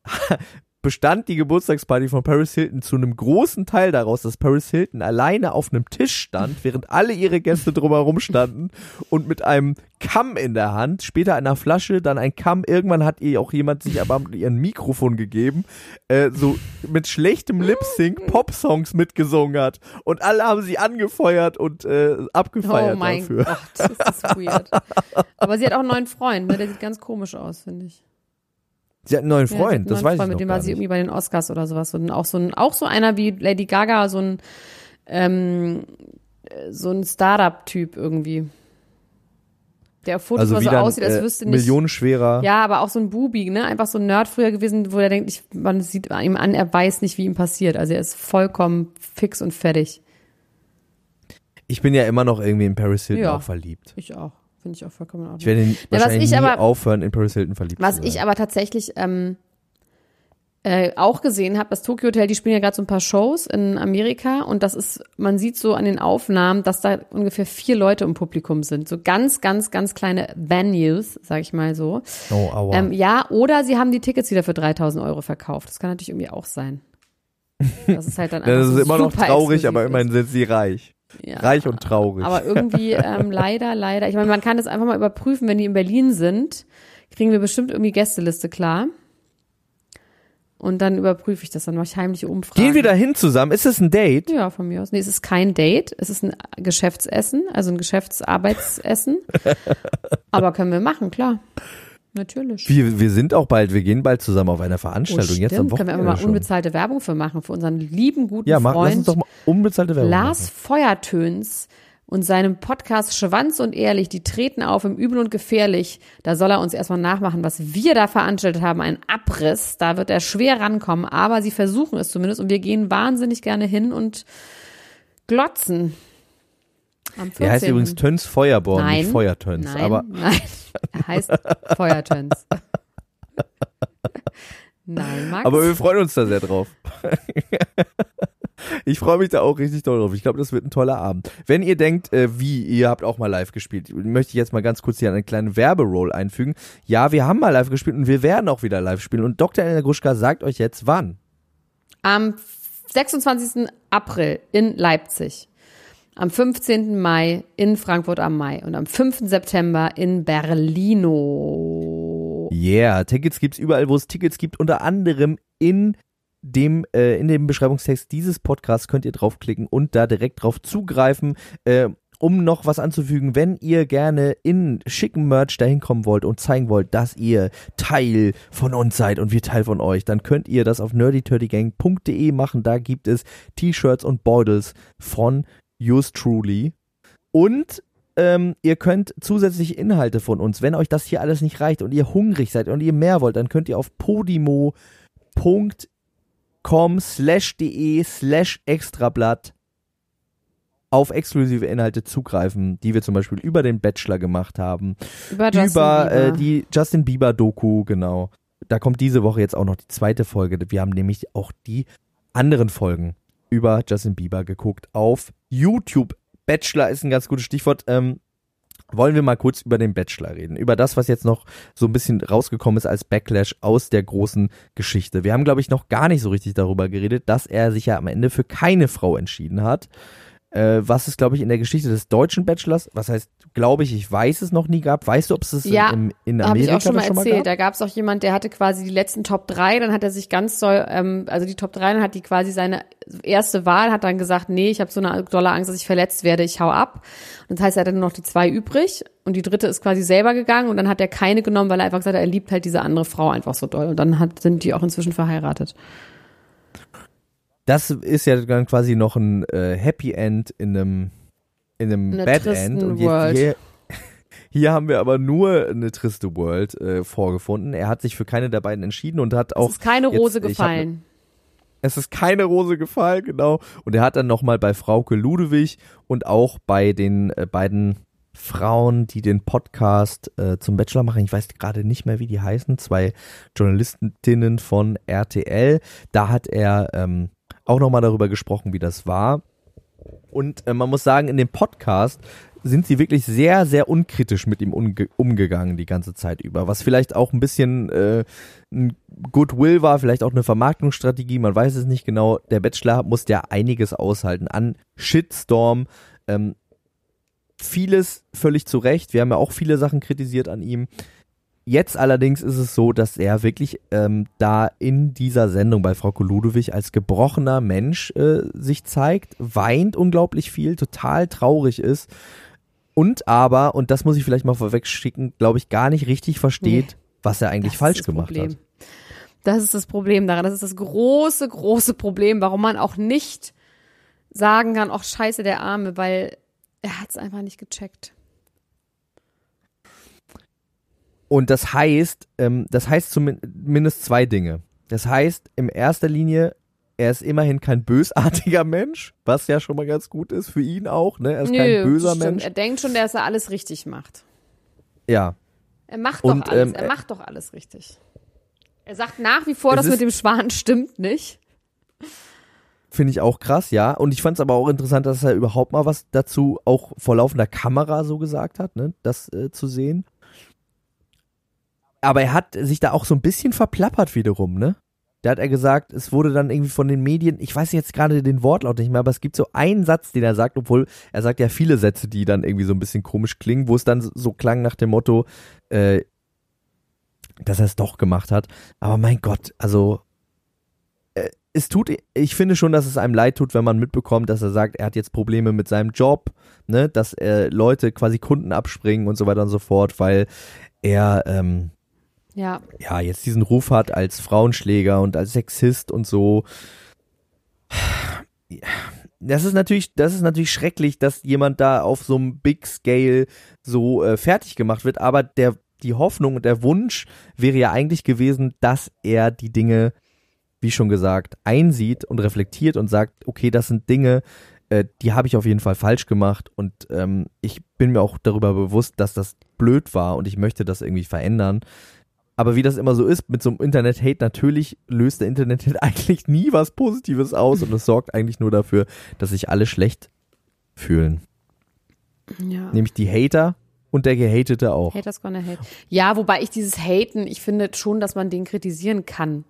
bestand die Geburtstagsparty von Paris Hilton zu einem großen Teil daraus, dass Paris Hilton alleine auf einem Tisch stand, während alle ihre Gäste drumherum standen und mit einem Kamm in der Hand, später einer Flasche, dann ein Kamm. Irgendwann hat ihr auch jemand sich aber ihr ein Mikrofon gegeben, äh, so mit schlechtem Lip-Sync Pop-Songs mitgesungen hat. Und alle haben sie angefeuert und äh, abgefeiert Oh mein dafür. Gott, das ist weird. Aber sie hat auch einen neuen Freund, ne? Der sieht ganz komisch aus, finde ich. Sie hat einen neuen Ja, sie hat Freund, einen das neuen weiß Freund, ich mit noch dem gar war sie nicht. irgendwie bei den Oscars oder sowas. Und auch so ein, auch so einer wie Lady Gaga, so ein, ähm, so ein Startup-Typ irgendwie. Der auf Fotos Also mal so wieder ein aussieht, als äh, wüsste nicht. millionenschwerer. Ja, aber auch so ein Bubi, ne? Einfach so ein Nerd früher gewesen, wo er denkt, ich, man sieht ihm an, er weiß nicht, wie ihm passiert. Also er ist vollkommen fix und fertig. Ich bin ja immer noch irgendwie in Paris Hilton Ja. auch verliebt. Ich auch. Finde ich auch vollkommen in Ordnung. Ich werde Ja, was wahrscheinlich ich nie aber- aufhören, in Paris Hilton verliebt Was zu sein. ich aber tatsächlich ähm, äh, auch gesehen habe, das Tokyo Hotel, die spielen ja gerade so ein paar Shows in Amerika und das ist, man sieht so an den Aufnahmen, dass da ungefähr vier Leute im Publikum sind. So ganz, ganz, ganz kleine Venues, sag ich mal so. Oh, aua. Ähm, ja, oder sie haben die Tickets wieder für dreitausend Euro verkauft. Das kann natürlich irgendwie auch sein. Das ist halt dann einfach das ist so immer noch super traurig, exklusiv aber ist. immerhin sind sie reich. Ja. Reich und traurig. Aber irgendwie ähm, leider, leider. Ich meine, man kann das einfach mal überprüfen, wenn die in Berlin sind, kriegen wir bestimmt irgendwie Gästeliste klar. Und dann überprüfe ich das, dann mache ich heimliche Umfragen. Gehen wir da hin zusammen? Ist das ein Date? Ja, von mir aus. Nee, es ist kein Date, es ist ein Geschäftsessen, also ein Geschäftsarbeitsessen. Aber können wir machen, klar. Natürlich. Wir, wir sind auch bald, wir gehen bald zusammen auf einer Oh, Veranstaltung. Jetzt am stimmt. Können wir Wochenende einfach mal schon. unbezahlte Werbung für machen, für unseren lieben, guten Ja, mach, Freund lass uns doch mal unbezahlte Werbung Lars machen. Feuertöns und seinem Podcast Schwanz und Ehrlich, die treten auf im Übel und Gefährlich. Da soll er uns erstmal nachmachen, was wir da veranstaltet haben, ein Abriss. Da wird er schwer rankommen, aber sie versuchen es zumindest und wir gehen wahnsinnig gerne hin und glotzen. Am Er heißt vierzehnten übrigens Töns Feuerborn, Nein, nicht Feuertöns. Nein, aber nein, er heißt Feuertöns. Nein, Max. aber wir freuen uns da sehr drauf. Ich freue mich da auch richtig doll drauf. Ich glaube, das wird ein toller Abend. Wenn ihr denkt, äh, wie, ihr habt auch mal live gespielt, möchte ich jetzt mal ganz kurz hier eine kleine Werberoll einfügen. Ja, wir haben mal live gespielt und wir werden auch wieder live spielen. Und Doktor Elena Gruschka sagt euch jetzt wann. Am sechsundzwanzigsten April in Leipzig, am fünfzehnten Mai in Frankfurt am Main und am fünften September in Berlino. Yeah, Tickets gibt's überall, wo es Tickets gibt, unter anderem in dem äh, in dem Beschreibungstext dieses Podcasts könnt ihr draufklicken und da direkt drauf zugreifen. Äh, um noch was anzufügen, wenn ihr gerne in schicken Merch dahin kommen wollt und zeigen wollt, dass ihr Teil von uns seid und wir Teil von euch, dann könnt ihr das auf nerdy turdy gang punkt de machen. Da gibt es T-Shirts und Beutel von yours truly. Und ähm, ihr könnt zusätzliche Inhalte von uns, wenn euch das hier alles nicht reicht und ihr hungrig seid und ihr mehr wollt, dann könnt ihr auf podimo punkt com slash de slash extrablatt auf exklusive Inhalte zugreifen, die wir zum Beispiel über den Bachelor gemacht haben. Über Justin über Bieber. Äh, die Justin Bieber Doku, genau. Da kommt diese Woche jetzt auch noch die zweite Folge. Wir haben nämlich auch die anderen Folgen über Justin Bieber geguckt auf YouTube. Bachelor ist ein ganz gutes Stichwort. Ähm, wollen wir mal kurz über den Bachelor reden. Über das, was jetzt noch so ein bisschen rausgekommen ist als Backlash aus der großen Geschichte. Wir haben, glaube ich, noch gar nicht so richtig darüber geredet, dass er sich ja am Ende für keine Frau entschieden hat. Äh, was es, glaube ich, in der Geschichte des deutschen Bachelors, was heißt, glaube ich, ich weiß es noch nie gab. Weißt du, ob es es ja, in, in Amerika habe ich auch schon mal schon erzählt. mal gab? Da gab es auch jemand, der hatte quasi die letzten Top drei, dann hat er sich ganz doll, ähm, also die Top drei, dann hat die quasi seine erste Wahl, hat dann gesagt, nee, ich habe so eine dolle Angst, dass ich verletzt werde, ich hau ab. Und das heißt, er hatte nur noch die zwei übrig und die dritte ist quasi selber gegangen und dann hat er keine genommen, weil er einfach gesagt hat, er liebt halt diese andere Frau einfach so doll. Und dann hat, sind die auch inzwischen verheiratet. Das ist ja dann quasi noch ein äh, Happy End in einem in einem In einer Bad tristen End. Und World. hier, hier haben wir aber nur eine triste World äh, vorgefunden. Er hat sich für keine der beiden entschieden und hat auch Es ist keine Rose jetzt, gefallen. Es ist keine Rose gefallen, genau. Und er hat dann nochmal bei Frauke Ludewig und auch bei den äh, beiden Frauen, die den Podcast äh, zum Bachelor machen, ich weiß gerade nicht mehr, wie die heißen, zwei Journalistinnen von R T L, da hat er ähm, auch nochmal darüber gesprochen, wie das war. Und äh, man muss sagen, in dem Podcast sind sie wirklich sehr, sehr unkritisch mit ihm umge- umgegangen die ganze Zeit über. Was vielleicht auch ein bisschen äh, ein Goodwill war, vielleicht auch eine Vermarktungsstrategie, man weiß es nicht genau. Der Bachelor musste ja einiges aushalten an Shitstorm. Ähm, vieles völlig zu Recht. Wir haben ja auch viele Sachen kritisiert an ihm. Jetzt allerdings ist es so, dass er wirklich ähm, da in dieser Sendung bei Frau Ludewig als gebrochener Mensch äh, sich zeigt, weint unglaublich viel, total traurig ist und aber, und das muss ich vielleicht mal vorweg schicken, glaube ich, gar nicht richtig versteht, nee, was er eigentlich falsch gemacht Problem. hat. Das ist das Problem daran. Das ist das große, große Problem, warum man auch nicht sagen kann, ach scheiße, der Arme, weil er hat es einfach nicht gecheckt. Und das heißt, ähm, das heißt zumindest zwei Dinge. Das heißt, in erster Linie, er ist immerhin kein bösartiger Mensch, was ja schon mal ganz gut ist für ihn auch, ne? Er ist Nö, kein böser stimmt. Mensch. Er denkt schon, dass er alles richtig macht. Ja. Er macht doch Und, alles, ähm, er macht doch alles richtig. Er sagt nach wie vor, Es das ist- mit dem Schwan stimmt nicht. Finde ich auch krass, ja. Und ich fand es aber auch interessant, dass er überhaupt mal was dazu auch vor laufender Kamera so gesagt hat, ne? Das äh, zu sehen. Aber er hat sich da auch so ein bisschen verplappert wiederum, ne? Da hat er gesagt, es wurde dann irgendwie von den Medien, ich weiß jetzt gerade den Wortlaut nicht mehr, aber es gibt so einen Satz, den er sagt, obwohl er sagt ja viele Sätze, die dann irgendwie so ein bisschen komisch klingen, wo es dann so klang nach dem Motto, äh, dass er es doch gemacht hat. Aber mein Gott, also äh, es tut, ich finde schon, dass es einem leid tut, wenn man mitbekommt, dass er sagt, er hat jetzt Probleme mit seinem Job, ne, dass äh, Leute quasi Kunden abspringen und so weiter und so fort, weil er ähm, Ja. ja, jetzt diesen Ruf hat als Frauenschläger und als Sexist und so. Das ist natürlich, das ist natürlich schrecklich, dass jemand da auf so einem Big Scale so äh, fertig gemacht wird, aber der, die Hoffnung und der Wunsch wäre ja eigentlich gewesen, dass er die Dinge, wie schon gesagt, einsieht und reflektiert und sagt, okay, das sind Dinge, äh, die habe ich auf jeden Fall falsch gemacht und ähm, ich bin mir auch darüber bewusst, dass das blöd war und ich möchte das irgendwie verändern. Aber wie das immer so ist, mit so einem Internet-Hate, natürlich löst der Internet-Hate eigentlich nie was Positives aus und es sorgt eigentlich nur dafür, dass sich alle schlecht fühlen. Ja. Nämlich die Hater und der Gehatete auch. Haters gonna hate. Ja, wobei ich dieses Haten, ich finde schon, dass man den kritisieren kann.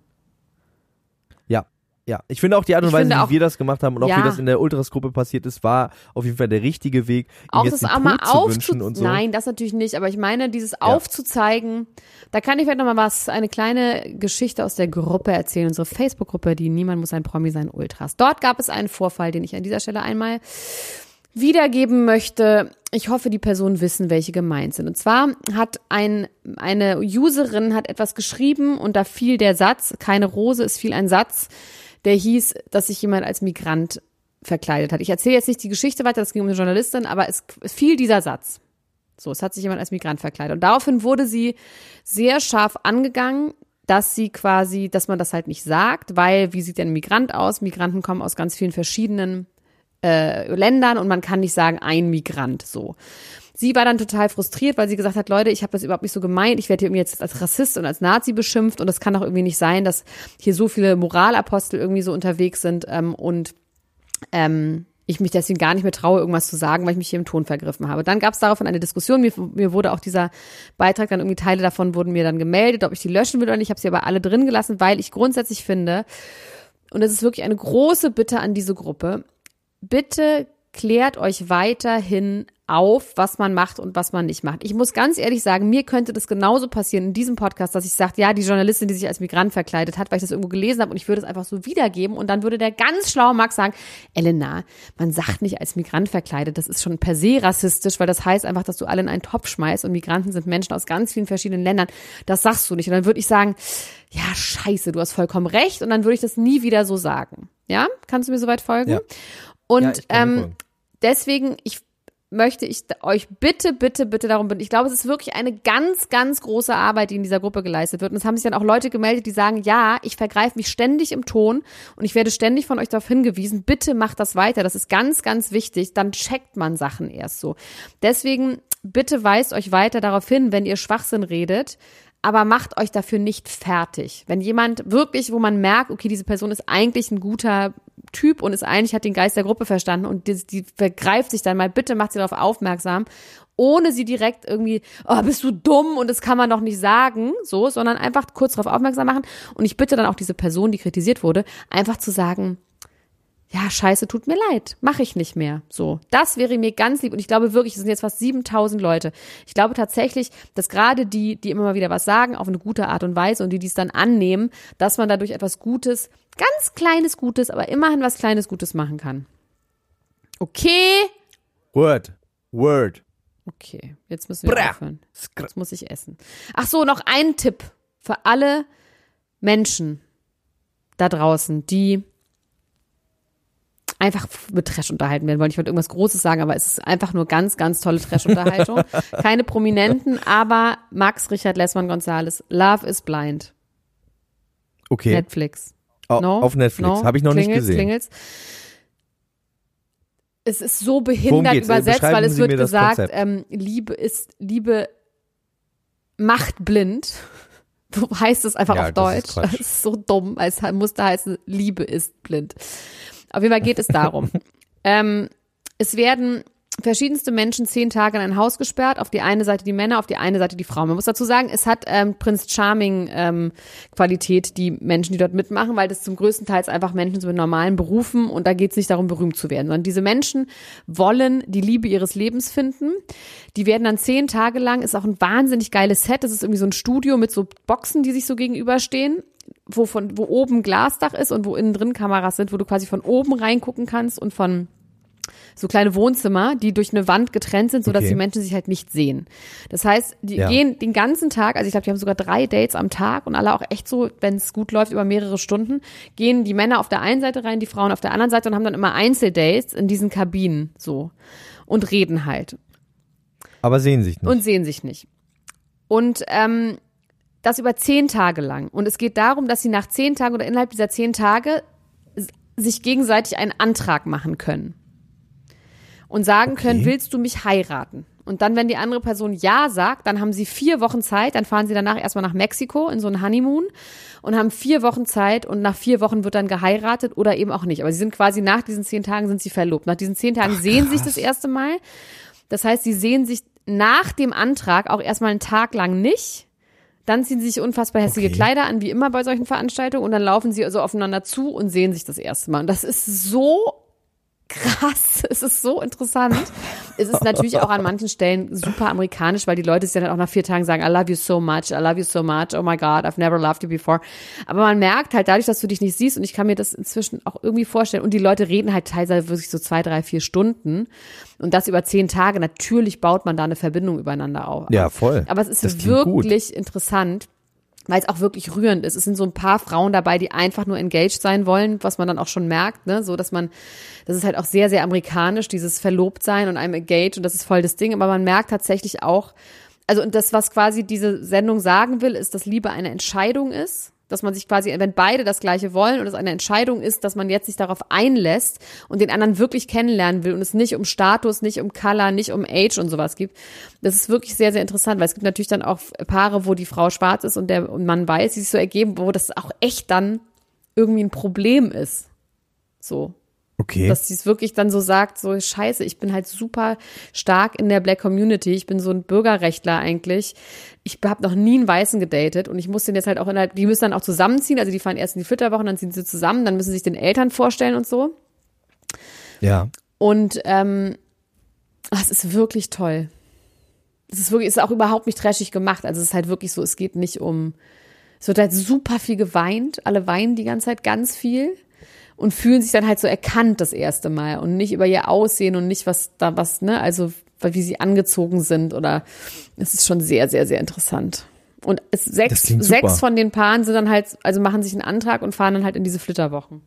Ja, ja. Ich finde auch die Art und Ich Weise, finde wie auch- wir das gemacht haben und auch Ja. wie das in der Ultras-Gruppe passiert ist, war auf jeden Fall der richtige Weg, ihm Auch jetzt das den auch mal Tod zu wünschen aufzuzeigen. und so. Nein, das natürlich nicht, aber ich meine, dieses aufzuzeigen, da kann ich vielleicht noch mal was, eine kleine Geschichte aus der Gruppe erzählen, unsere Facebook-Gruppe, die Niemand muss ein Promi sein, Ultras. Dort gab es einen Vorfall, den ich an dieser Stelle einmal wiedergeben möchte. Ich hoffe, die Personen wissen, welche gemeint sind. Und zwar hat ein, eine Userin hat etwas geschrieben und da fiel der Satz, keine Rose, es fiel ein Satz, der hieß, dass sich jemand als Migrant verkleidet hat. Ich erzähle jetzt nicht die Geschichte weiter, das ging um eine Journalistin, aber es, es fiel dieser Satz. So, es hat sich jemand als Migrant verkleidet. Und daraufhin wurde sie sehr scharf angegangen, dass sie quasi, dass man das halt nicht sagt, weil, wie sieht denn ein Migrant aus? Migranten kommen aus ganz vielen verschiedenen äh, Ländern und man kann nicht sagen, ein Migrant, so. Sie war dann total frustriert, weil sie gesagt hat, Leute, ich habe das überhaupt nicht so gemeint, ich werde hier irgendwie jetzt als Rassist und als Nazi beschimpft und es kann doch irgendwie nicht sein, dass hier so viele Moralapostel irgendwie so unterwegs sind ähm, und ähm, ich mich deswegen gar nicht mehr traue, irgendwas zu sagen, weil ich mich hier im Ton vergriffen habe. Dann gab es daraufhin eine Diskussion, mir, mir wurde auch dieser Beitrag dann irgendwie, Teile davon wurden mir dann gemeldet, ob ich die löschen will oder nicht, ich habe sie aber alle drin gelassen, weil ich grundsätzlich finde, und es ist wirklich eine große Bitte an diese Gruppe, bitte klärt euch weiterhin auf, was man macht und was man nicht macht. Ich muss ganz ehrlich sagen, mir könnte das genauso passieren in diesem Podcast, dass ich sage, ja, die Journalistin, die sich als Migrant verkleidet hat, weil ich das irgendwo gelesen habe und ich würde es einfach so wiedergeben und dann würde der ganz schlaue Max sagen, Elena, man sagt nicht als Migrant verkleidet, das ist schon per se rassistisch, weil das heißt einfach, dass du alle in einen Topf schmeißt und Migranten sind Menschen aus ganz vielen verschiedenen Ländern. Das sagst du nicht. Und dann würde ich sagen, ja, scheiße, du hast vollkommen recht und dann würde ich das nie wieder so sagen. Ja? Kannst du mir soweit folgen? Ja. Und Ja, ich kann dir ähm, folgen. deswegen, ich möchte ich euch bitte, bitte, bitte darum bitten. Ich glaube, es ist wirklich eine ganz, ganz große Arbeit, die in dieser Gruppe geleistet wird. Und es haben sich dann auch Leute gemeldet, die sagen, ja, ich vergreife mich ständig im Ton und ich werde ständig von euch darauf hingewiesen, bitte macht das weiter. Das ist ganz, ganz wichtig. Dann checkt man Sachen erst so. Deswegen, bitte weist euch weiter darauf hin, wenn ihr Schwachsinn redet, aber macht euch dafür nicht fertig. Wenn jemand wirklich, wo man merkt, okay, diese Person ist eigentlich ein guter Typ und ist eigentlich, hat den Geist der Gruppe verstanden und die, die vergreift sich dann mal, bitte macht sie darauf aufmerksam, ohne sie direkt irgendwie, oh, bist du dumm und das kann man doch nicht sagen, so, sondern einfach kurz darauf aufmerksam machen und ich bitte dann auch diese Person, die kritisiert wurde, einfach zu sagen, ja, scheiße, tut mir leid, mache ich nicht mehr. So, das wäre mir ganz lieb und ich glaube wirklich, es sind jetzt fast siebentausend Leute. Ich glaube tatsächlich, dass gerade die, die immer mal wieder was sagen, auf eine gute Art und Weise und die dies dann annehmen, dass man dadurch etwas Gutes, ganz kleines Gutes, aber immerhin was kleines Gutes machen kann. Okay? Word. Word. Okay, jetzt müssen wir Bra. aufhören. Jetzt muss ich essen. Ach so, noch ein Tipp für alle Menschen da draußen, die einfach mit Trash unterhalten werden wollen. Ich wollte irgendwas Großes sagen, aber es ist einfach nur ganz, ganz tolle Trash-Unterhaltung. Keine Prominenten, aber Max Richard Lessmann Gonzales, Love is Blind. Okay. Netflix. Au- No? Auf Netflix. No? Habe ich noch nicht Klingelt's, gesehen. Klingelt's. Es ist so Worum behindert geht's? übersetzt, Beschreiben weil es Sie wird mir das gesagt, Konzept. ähm, Liebe ist, Liebe macht blind. So heißt es einfach Ja, auf das ist Deutsch. Quatsch. Das ist so dumm. Es musste heißen, Liebe ist blind. Auf jeden Fall geht es darum. ähm, es werden verschiedenste Menschen zehn Tage in ein Haus gesperrt. Auf die eine Seite die Männer, auf die eine Seite die Frauen. Man muss dazu sagen, es hat ähm, Prince Charming ähm, Qualität, die Menschen, die dort mitmachen, weil das zum größten Teil einfach Menschen sind mit normalen Berufen und da geht es nicht darum, berühmt zu werden, sondern diese Menschen wollen die Liebe ihres Lebens finden. Die werden dann zehn Tage lang, ist auch ein wahnsinnig geiles Set. Das ist irgendwie so ein Studio mit so Boxen, die sich so gegenüberstehen, wo von wo oben Glasdach ist und wo innen drin Kameras sind, wo du quasi von oben reingucken kannst und von so kleine Wohnzimmer, die durch eine Wand getrennt sind, sodass Okay. die Menschen sich halt nicht sehen. Das heißt, die Ja. gehen den ganzen Tag, also ich glaube, die haben sogar drei Dates am Tag und alle auch echt so, wenn es gut läuft, über mehrere Stunden, gehen die Männer auf der einen Seite rein, die Frauen auf der anderen Seite und haben dann immer Einzeldates in diesen Kabinen so und reden halt Aber sehen sich nicht. und sehen sich nicht. Und ähm, das über zehn Tage lang. Und es geht darum, dass sie nach zehn Tagen oder innerhalb dieser zehn Tage s- sich gegenseitig einen Antrag machen können. Und sagen Okay. können, willst du mich heiraten? Und dann, wenn die andere Person Ja sagt, dann haben sie vier Wochen Zeit, dann fahren sie danach erstmal nach Mexiko in so ein Honeymoon und haben vier Wochen Zeit und nach vier Wochen wird dann geheiratet oder eben auch nicht. Aber sie sind quasi nach diesen zehn Tagen sind sie verlobt. Nach diesen zehn Tagen Ach, sehen sie sich das erste Mal. Das heißt, sie sehen sich nach dem Antrag auch erstmal einen Tag lang nicht. Dann ziehen sie sich unfassbar hässliche okay. Kleider an, wie immer bei solchen Veranstaltungen. Und dann laufen sie also aufeinander zu und sehen sich das erste Mal. Und das ist so krass. Es ist so interessant. Es ist natürlich auch an manchen Stellen super amerikanisch, weil die Leute sich dann auch nach vier Tagen sagen, I love you so much, I love you so much, oh my God, I've never loved you before. Aber man merkt halt dadurch, dass du dich nicht siehst, und ich kann mir das inzwischen auch irgendwie vorstellen, und die Leute reden halt teilweise wirklich so zwei, drei, vier Stunden und das über zehn Tage. Natürlich baut man da eine Verbindung übereinander auf. Ja, voll. Aber es ist wirklich gut. interessant, weil es auch wirklich rührend ist. Es sind so ein paar Frauen dabei, die einfach nur engaged sein wollen, was man dann auch schon merkt, ne, so dass man, das ist halt auch sehr, sehr amerikanisch, dieses Verlobtsein und einem engaged, und das ist voll das Ding, aber man merkt tatsächlich auch, also und das, was quasi diese Sendung sagen will, ist, dass Liebe eine Entscheidung ist, dass man sich quasi, wenn beide das Gleiche wollen und es eine Entscheidung ist, dass man jetzt sich darauf einlässt und den anderen wirklich kennenlernen will und es nicht um Status, nicht um Color, nicht um Age und sowas gibt. Das ist wirklich sehr, sehr interessant, weil es gibt natürlich dann auch Paare, wo die Frau schwarz ist und der Mann weiß, die sich so ergeben, wo das auch echt dann irgendwie ein Problem ist. So. Okay. Dass sie es wirklich dann so sagt, so scheiße, ich bin halt super stark in der Black Community, ich bin so ein Bürgerrechtler eigentlich, ich habe noch nie einen Weißen gedatet und ich muss den jetzt halt auch in der, die müssen dann auch zusammenziehen, also die fahren erst in die Flitterwochen, dann ziehen sie zusammen, dann müssen sie sich den Eltern vorstellen und so. Ja. Und ähm, ach, es ist wirklich toll. Es ist wirklich, es ist auch überhaupt nicht trashig gemacht, also es ist halt wirklich so, es geht nicht um, es wird halt super viel geweint, alle weinen die ganze Zeit ganz viel. Und fühlen sich dann halt so erkannt das erste Mal und nicht über ihr Aussehen und nicht was da was, ne, also wie sie angezogen sind, oder es ist schon sehr, sehr, sehr interessant. Und es, sechs, sechs von den Paaren sind dann halt, also machen sich einen Antrag und fahren dann halt in diese Flitterwochen.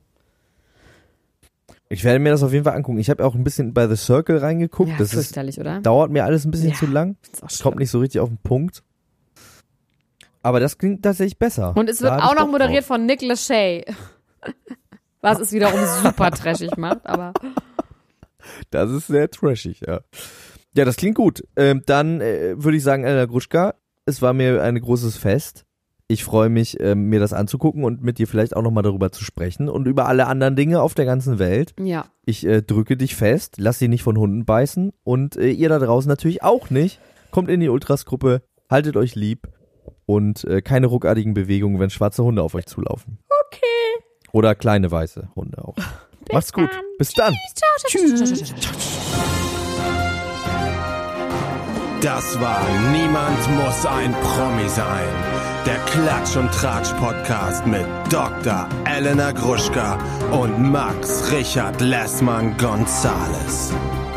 Ich werde mir das auf jeden Fall angucken. Ich habe auch ein bisschen bei The Circle reingeguckt. Ja, das fürchterlich, ist, oder? Dauert mir alles ein bisschen ja, zu lang. Kommt nicht so richtig auf den Punkt. Aber das klingt tatsächlich besser. Und es wird auch noch moderiert von Nick Lachey. Was es wiederum super trashig macht, aber. Das ist sehr trashig, ja. Ja, das klingt gut. Ähm, dann äh, würde ich sagen, Elena Gruschka, es war mir ein großes Fest. Ich freue mich, äh, mir das anzugucken und mit dir vielleicht auch nochmal darüber zu sprechen und über alle anderen Dinge auf der ganzen Welt. Ja. Ich äh, drücke dich fest, lass dich nicht von Hunden beißen und äh, ihr da draußen natürlich auch nicht. Kommt in die Ultras-Gruppe, haltet euch lieb und äh, keine ruckartigen Bewegungen, wenn schwarze Hunde auf euch zulaufen. Okay. Oder kleine weiße Hunde auch. Bis Macht's gut. dann. Bis dann. Tschüss. Tschüss. Das war Niemand muss ein Promi sein. Der Klatsch und Tratsch Podcast mit Doktor Elena Gruschka und Max Richard Lessmann Gonzales.